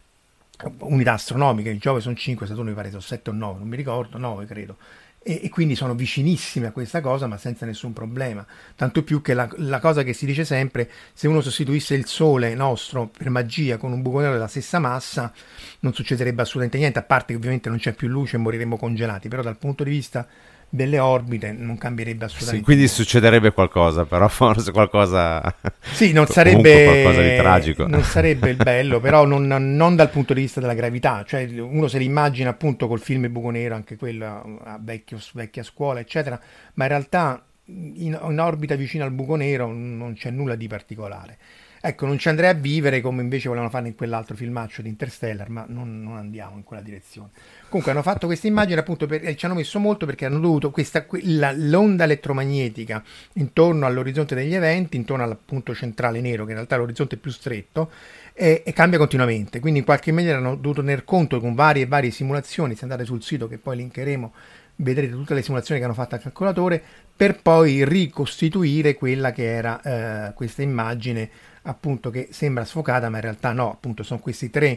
S2: unità astronomiche, il Giove sono 5, Saturno mi pare sono 7 o 9, non mi ricordo, 9 credo. E quindi sono vicinissime a questa cosa, ma senza nessun problema. Tanto più che la cosa che si dice sempre, se uno sostituisse il Sole nostro per magia con un buco nero della stessa massa, non succederebbe assolutamente niente, a parte che ovviamente non c'è più luce e moriremmo congelati, però dal punto di vista delle orbite non cambierebbe assolutamente.
S1: Sì, quindi succederebbe qualcosa, però forse qualcosa.
S2: Sì, non sarebbe
S1: qualcosa di tragico.
S2: Non sarebbe il bello, però non dal punto di vista della gravità. Cioè, uno se l'immagina appunto col film Il buco nero, anche quello a vecchia scuola, eccetera, ma in realtà in orbita vicino al buco nero non c'è nulla di particolare. Ecco, non ci andrei a vivere come invece volevano fare in quell'altro filmaccio di Interstellar, ma non andiamo in quella direzione. Comunque hanno fatto questa immagine appunto ci hanno messo molto, perché hanno dovuto l'onda elettromagnetica intorno all'orizzonte degli eventi, intorno al punto centrale nero, che in realtà è l'orizzonte più stretto, e cambia continuamente. Quindi in qualche maniera hanno dovuto tener conto con varie simulazioni. Se andate sul sito, che poi linkeremo, vedrete tutte le simulazioni che hanno fatto al calcolatore, per poi ricostituire quella che era questa immagine, appunto, che sembra sfocata ma in realtà no, appunto sono questi tre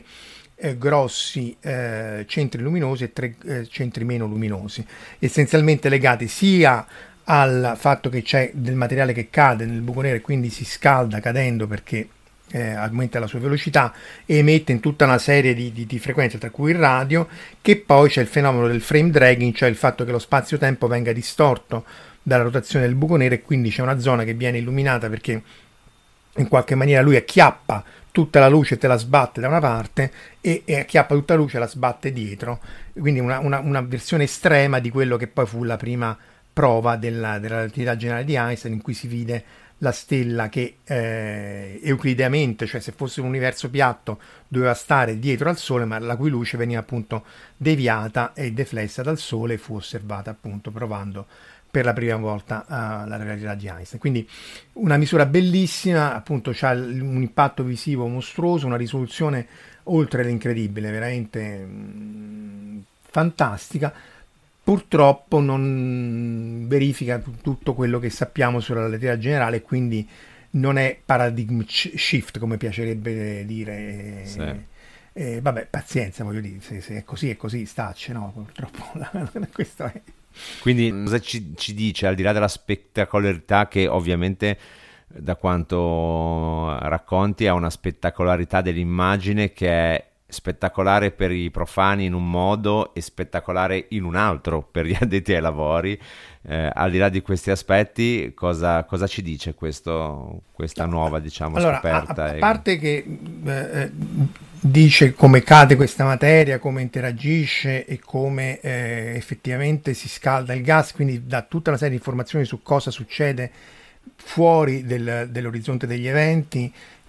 S2: grossi centri luminosi e tre centri meno luminosi, essenzialmente legati sia al fatto che c'è del materiale che cade nel buco nero e quindi si scalda cadendo, perché aumenta la sua velocità e emette in tutta una serie di frequenze, tra cui il radio, che poi c'è il fenomeno del frame dragging, cioè il fatto che lo spazio-tempo venga distorto dalla rotazione del buco nero, e quindi c'è una zona che viene illuminata perché in qualche maniera lui acchiappa tutta la luce e te la sbatte da una parte, e acchiappa tutta la luce e la sbatte dietro. Quindi una versione estrema di quello che poi fu la prima prova della relatività generale di Einstein, in cui si vide la stella che euclideamente, cioè se fosse un universo piatto, doveva stare dietro al Sole, ma la cui luce veniva appunto deviata e deflessa dal Sole, e fu osservata appunto provando per la prima volta la relatività di Einstein. Quindi una misura bellissima, appunto c'ha un impatto visivo mostruoso, una risoluzione oltre l'incredibile, veramente fantastica. Purtroppo non verifica tutto quello che sappiamo sulla relatività generale, quindi non è paradigm shift, come piacerebbe dire.
S1: Sì.
S2: Vabbè, pazienza, voglio dire, se è così, stacce, no? Purtroppo questo è.
S1: Quindi cosa ci dice, al di là della spettacolarità che ovviamente da quanto racconti ha una spettacolarità dell'immagine che è spettacolare per i profani in un modo e spettacolare in un altro per gli addetti ai lavori, al di là di questi aspetti cosa ci dice questa nuova, diciamo, scoperta?
S2: A parte che dice come cade questa materia, come interagisce e come effettivamente si scalda il gas, quindi dà tutta una serie di informazioni su cosa succede fuori dell'orizzonte degli eventi,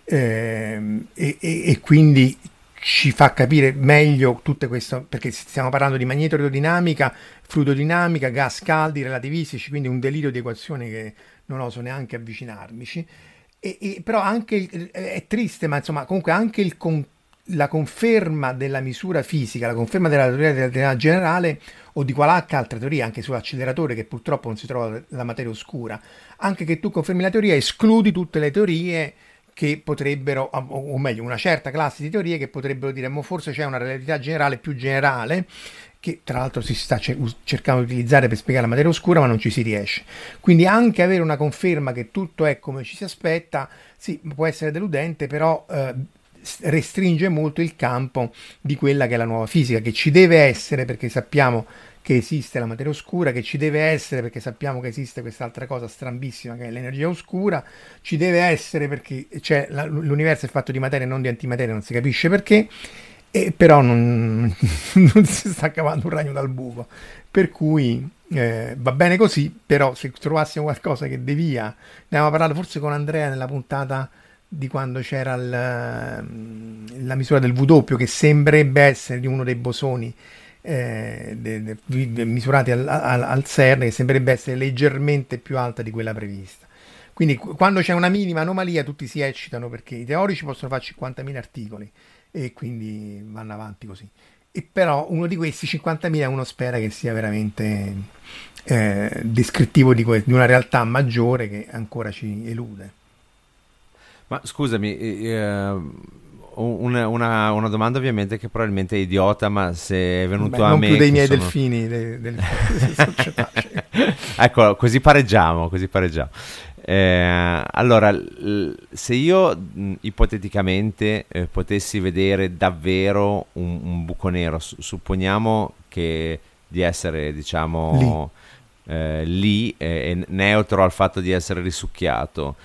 S2: e quindi ci fa capire meglio tutto questo, perché stiamo parlando di magneto-aerodinamica, fluidodinamica, gas caldi, relativistici, quindi un delirio di equazioni che non oso neanche avvicinarmici. Però anche è triste, ma insomma comunque anche la conferma della misura fisica, la conferma della teoria della relatività generale o di qualche altra teoria, anche sull'acceleratore, che purtroppo non si trova la materia oscura, anche che tu confermi la teoria, escludi tutte le teorie che potrebbero, o meglio, una certa classe di teorie che potrebbero dire, ma forse c'è una relatività generale più generale, che tra l'altro si sta cercando di utilizzare per spiegare la materia oscura, ma non ci si riesce. Quindi anche avere una conferma che tutto è come ci si aspetta, sì, può essere deludente, però restringe molto il campo di quella che è la nuova fisica, che ci deve essere perché sappiamo che esiste la materia oscura, che ci deve essere perché sappiamo che esiste quest'altra cosa strambissima che è l'energia oscura, ci deve essere perché l'universo è fatto di materia e non di antimateria, non si capisce perché, e però non si sta cavando un ragno dal buco, per cui va bene così. Però se trovassimo qualcosa che devia, ne avevamo parlato forse con Andrea nella puntata di quando c'era la misura del W, che sembrerebbe essere di uno dei bosoni misurati al CERN, che sembrerebbe essere leggermente più alta di quella prevista. Quindi quando c'è una minima anomalia tutti si eccitano, perché i teorici possono fare 50.000 articoli e quindi vanno avanti così. E però uno di questi 50.000 uno spera che sia veramente descrittivo di una realtà maggiore che ancora ci elude.
S1: Ma scusami, una domanda ovviamente che probabilmente è idiota, ma se è venuto a
S2: non
S1: me...
S2: più dei miei delfini della società.
S1: Ecco, così pareggiamo. Allora, se io ipoteticamente potessi vedere davvero un buco nero, supponiamo che di essere, diciamo, lì, neutro al fatto di essere risucchiato,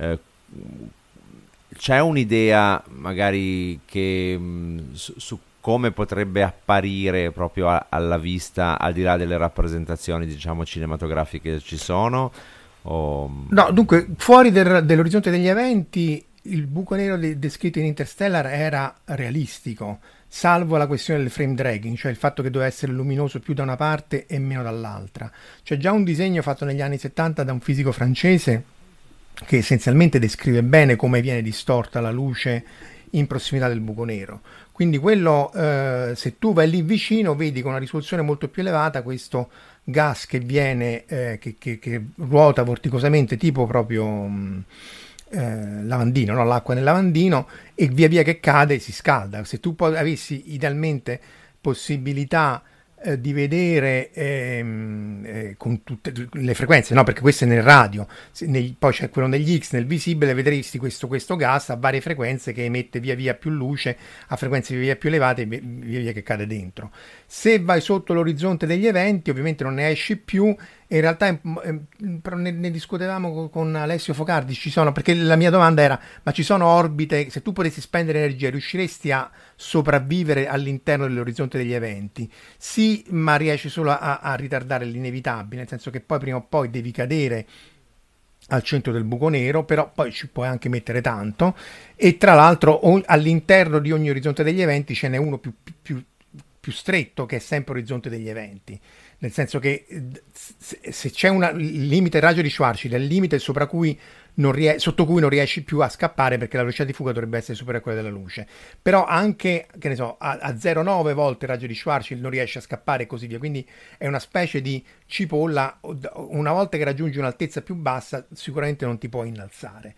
S1: c'è un'idea magari che su come potrebbe apparire proprio alla vista, al di là delle rappresentazioni, diciamo, cinematografiche che ci sono?
S2: No, dunque, fuori dell'orizzonte degli eventi, il buco nero descritto in Interstellar era realistico, salvo la questione del frame dragging, cioè il fatto che doveva essere luminoso più da una parte e meno dall'altra. C'è già un disegno fatto negli anni 70 da un fisico francese che essenzialmente descrive bene come viene distorta la luce in prossimità del buco nero. Quindi quello, se tu vai lì vicino, vedi con una risoluzione molto più elevata questo gas che viene, che ruota vorticosamente, tipo proprio lavandino, no? L'acqua nel lavandino, e via via che cade si scalda. Se tu poi avessi idealmente possibilità di vedere con tutte le frequenze, no? Perché questo è nel radio, poi c'è quello negli X, nel visibile, vedresti questo gas a varie frequenze che emette via via più luce a frequenze via via più elevate, via via che cade dentro. Se vai sotto l'orizzonte degli eventi ovviamente non ne esci più, e in realtà ne discutevamo con Alessio Focardi, perché la mia domanda era: ma ci sono orbite, se tu potessi spendere energia riusciresti a sopravvivere all'interno dell'orizzonte degli eventi? Sì, ma riesci solo a ritardare l'inevitabile, nel senso che poi prima o poi devi cadere al centro del buco nero, però poi ci puoi anche mettere tanto, e tra l'altro all'interno di ogni orizzonte degli eventi ce n'è uno più stretto, che è sempre orizzonte degli eventi. nel senso che se c'è il limite del raggio di Schwarzschild, è il limite sopra cui sotto cui non riesci più a scappare, perché la velocità di fuga dovrebbe essere superiore a quella della luce, però anche, che ne so, a 0,9 volte il raggio di Schwarzschild non riesci a scappare e così via, quindi è una specie di cipolla. Una volta che raggiungi un'altezza più bassa sicuramente non ti puoi innalzare.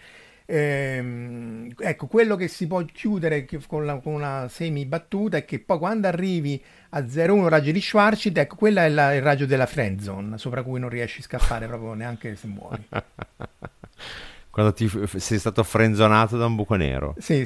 S2: Ecco, quello che si può chiudere con una semi battuta è che poi quando arrivi a 0,1 raggio di Schwarzschild, ecco, quella è il raggio della friend zone, sopra cui non riesci a scappare proprio neanche se muori.
S1: Quando sei stato frenzonato da un buco nero.
S2: Sì.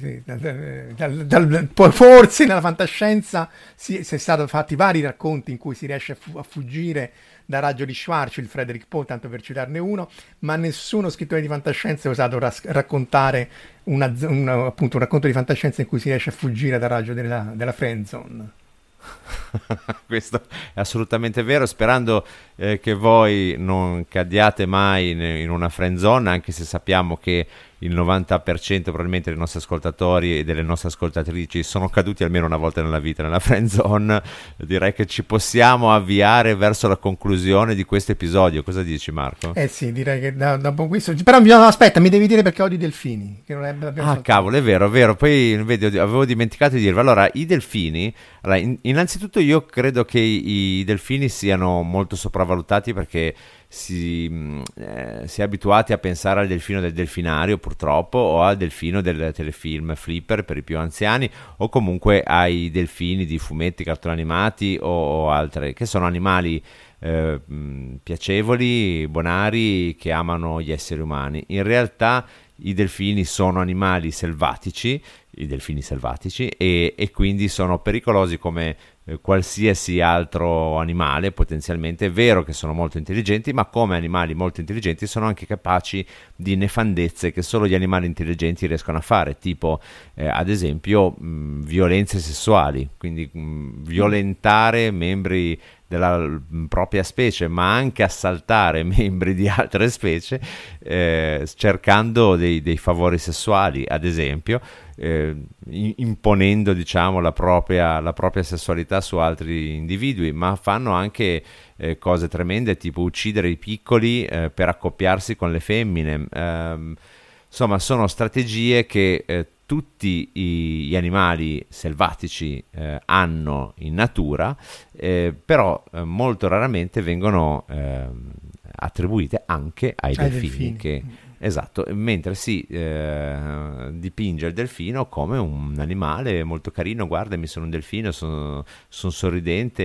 S2: Forse nella fantascienza si è stato fatti vari racconti in cui si riesce a fuggire dal raggio di Schwarzschild, Frederick Pohl, tanto per citarne uno, ma nessuno scrittore di fantascienza ha osato raccontare appunto un racconto di fantascienza in cui si riesce a fuggire dal raggio della friendzone.
S1: Questo è assolutamente vero, sperando che voi non cadiate mai in una friend zone, anche se sappiamo che il 90% probabilmente dei nostri ascoltatori e delle nostre ascoltatrici sono caduti almeno una volta nella vita nella friend zone. Direi che ci possiamo avviare verso la conclusione di questo episodio. Cosa dici, Marco?
S2: Sì, direi che dopo questo, però aspetta, mi devi dire perché odi i delfini, che non è
S1: cavolo, è vero, poi vedi, avevo dimenticato di dirvi. Allora, i delfini, innanzitutto io credo che i delfini siano molto sopravvalutati, perché si è abituati a pensare al delfino del delfinario, purtroppo, o al delfino del telefilm Flipper per i più anziani, o comunque ai delfini di fumetti, cartoni animati o altre, che sono animali piacevoli, bonari, che amano gli esseri umani. In realtà i delfini sono animali selvatici, e quindi sono pericolosi come qualsiasi altro animale potenzialmente. È vero che sono molto intelligenti, ma come animali molto intelligenti sono anche capaci di nefandezze che solo gli animali intelligenti riescono a fare, tipo ad esempio violenze sessuali, quindi violentare membri della propria specie, ma anche assaltare membri di altre specie cercando dei favori sessuali, ad esempio, imponendo, diciamo, la propria sessualità su altri individui. Ma fanno anche cose tremende, tipo uccidere i piccoli per accoppiarsi con le femmine. Insomma, sono strategie che tutti gli animali selvatici hanno in natura, però molto raramente vengono attribuite anche ai delfini. Esatto, mentre si dipinge il delfino come un animale molto carino. Guardami, sono un delfino, sono sorridente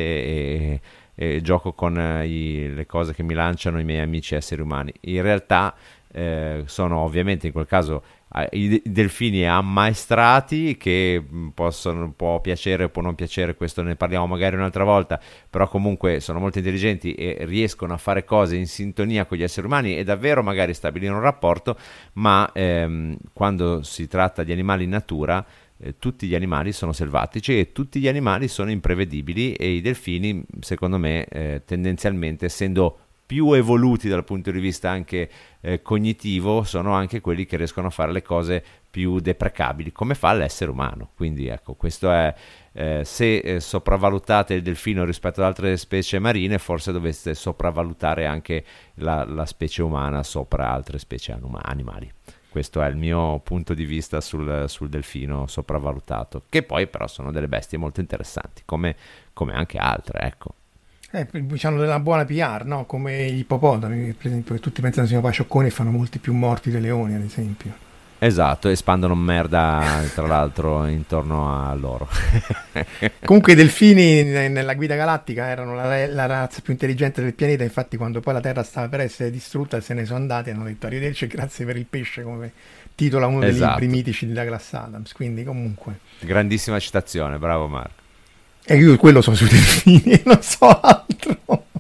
S1: e gioco con le cose che mi lanciano i miei amici esseri umani. In realtà sono ovviamente in quel caso i delfini ammaestrati, che può piacere o può non piacere, questo ne parliamo magari un'altra volta, però comunque sono molto intelligenti e riescono a fare cose in sintonia con gli esseri umani e davvero magari stabilire un rapporto. Ma quando si tratta di animali in natura, tutti gli animali sono selvatici e tutti gli animali sono imprevedibili, e i delfini, secondo me, tendenzialmente, essendo più evoluti dal punto di vista anche cognitivo, sono anche quelli che riescono a fare le cose più deprecabili, come fa l'essere umano. Quindi ecco, questo è se sopravvalutate il delfino rispetto ad altre specie marine, forse dovreste sopravvalutare anche la specie umana sopra altre specie animali. Questo è il mio punto di vista sul delfino sopravvalutato, che poi però sono delle bestie molto interessanti, come anche altre, ecco.
S2: Hanno della buona PR, no? Come gli ippopotami, per esempio, che tutti pensano siano pacciocconi e fanno molti più morti dei leoni, ad esempio.
S1: Esatto, espandono merda tra l'altro intorno a loro.
S2: Comunque i delfini nella Guida Galattica erano la razza più intelligente del pianeta. Infatti quando poi la Terra stava per essere distrutta se ne sono andati e hanno detto arrivederci e grazie per il pesce, come titola uno dei libri mitici di Douglas Adams. Quindi comunque
S1: grandissima citazione, bravo Marco.
S2: E io quello so sui delfini, non so altro.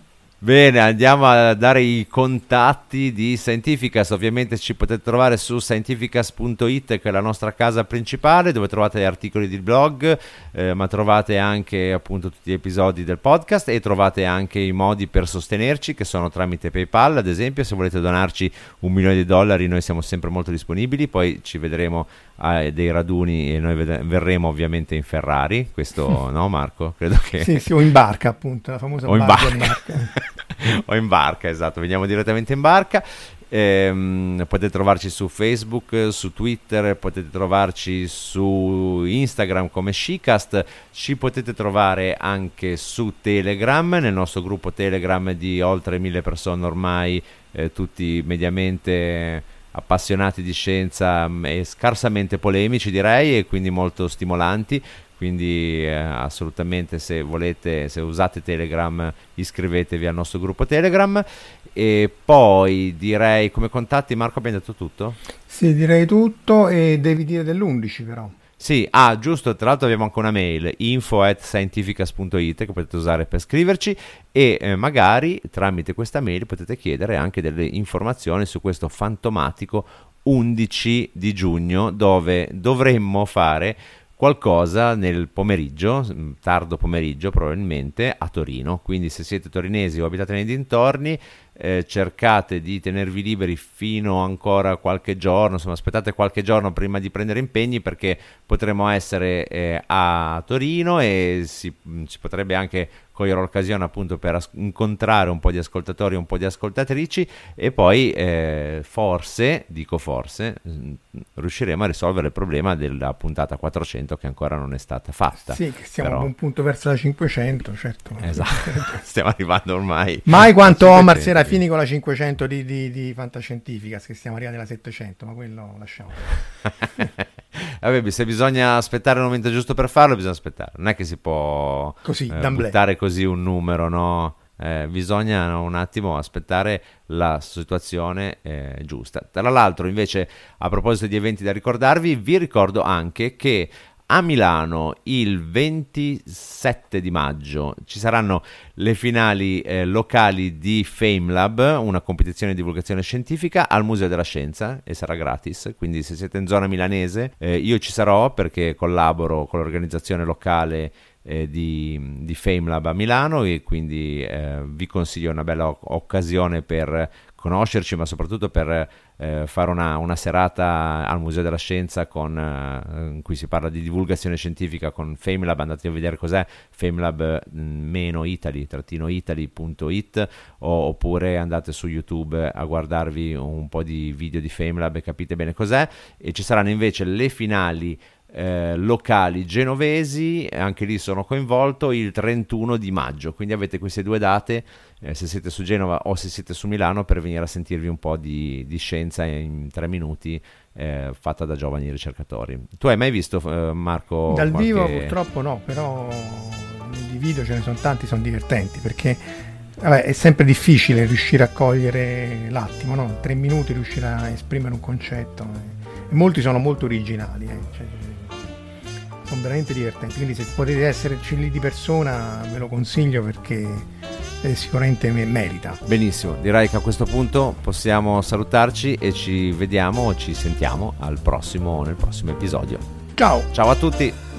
S1: Bene, andiamo a dare i contatti di Scientificast. Ovviamente ci potete trovare su scientificast.it, che è la nostra casa principale, dove trovate articoli di blog, ma trovate anche appunto tutti gli episodi del podcast, e trovate anche i modi per sostenerci, che sono tramite PayPal. Ad esempio, se volete donarci $1 milione, noi siamo sempre molto disponibili. Poi ci vedremo a dei raduni e noi verremo ovviamente in Ferrari, questo no Marco? Credo che...
S2: Sì, o in barca, appunto, la famosa barca.
S1: O in barca, esatto, veniamo direttamente in barca. Potete trovarci su Facebook, su Twitter, potete trovarci su Instagram come Scicast, ci potete trovare anche su Telegram, nel nostro gruppo Telegram di oltre 1000 persone ormai, tutti mediamente appassionati di scienza e scarsamente polemici, direi, e quindi molto stimolanti. Quindi assolutamente, se volete, se usate Telegram, iscrivetevi al nostro gruppo Telegram. E poi direi, come contatti, Marco, abbiamo detto tutto?
S2: Sì, direi tutto, e devi dire dell'11 però.
S1: Sì, giusto, tra l'altro abbiamo anche una mail, info@scientificast.it, che potete usare per scriverci, e magari tramite questa mail potete chiedere anche delle informazioni su questo fantomatico 11 di giugno, dove dovremmo fare qualcosa nel pomeriggio, tardo pomeriggio probabilmente, a Torino. Quindi se siete torinesi o abitate nei dintorni, cercate di tenervi liberi fino ancora qualche giorno, insomma aspettate qualche giorno prima di prendere impegni, perché potremo essere a Torino e si potrebbe anche cogliere l'occasione appunto per incontrare un po' di ascoltatori e un po' di ascoltatrici, e poi forse riusciremo a risolvere il problema della puntata 400, che ancora non è stata fatta.
S2: Sì, che siamo a un punto verso la 500, certo.
S1: Esatto, stiamo arrivando ormai.
S2: Mai quanto Omar Serafini con la 500 di Fantascientificast, che siamo arrivati alla 700, ma quello lasciamo.
S1: Vabbè, se bisogna aspettare il momento giusto per farlo, bisogna aspettare. Non è che si può
S2: così,
S1: buttare così un numero, no? Bisogna un attimo aspettare la situazione giusta. Tra l'altro, invece, a proposito di eventi da ricordarvi, vi ricordo anche che a Milano il 27 di maggio ci saranno le finali locali di FameLab, una competizione di divulgazione scientifica al Museo della Scienza, e sarà gratis. Quindi se siete in zona milanese, io ci sarò, perché collaboro con l'organizzazione locale di FameLab a Milano, e quindi vi consiglio una bella occasione per conoscerci, ma soprattutto per fare una serata al Museo della Scienza in cui si parla di divulgazione scientifica con FameLab. Andate a vedere cos'è FameLab-italy.it, oppure andate su YouTube a guardarvi un po' di video di FameLab e capite bene cos'è. E ci saranno invece le finali locali genovesi, anche lì sono coinvolto, il 31 di maggio, quindi avete queste due date, se siete su Genova o se siete su Milano, per venire a sentirvi un po' di scienza in 3 minuti, fatta da giovani ricercatori. Tu hai mai visto, Marco?
S2: Dal vivo purtroppo no, però di video ce ne sono tanti, sono divertenti, perché è sempre difficile riuscire a cogliere l'attimo, no? 3 minuti riuscire a esprimere un concetto, e molti sono molto originali, sono veramente divertenti, quindi se potete esserci lì di persona ve lo consiglio, perché sicuramente merita.
S1: Benissimo, direi che a questo punto possiamo salutarci e ci vediamo, ci sentiamo nel prossimo episodio.
S2: Ciao
S1: a tutti.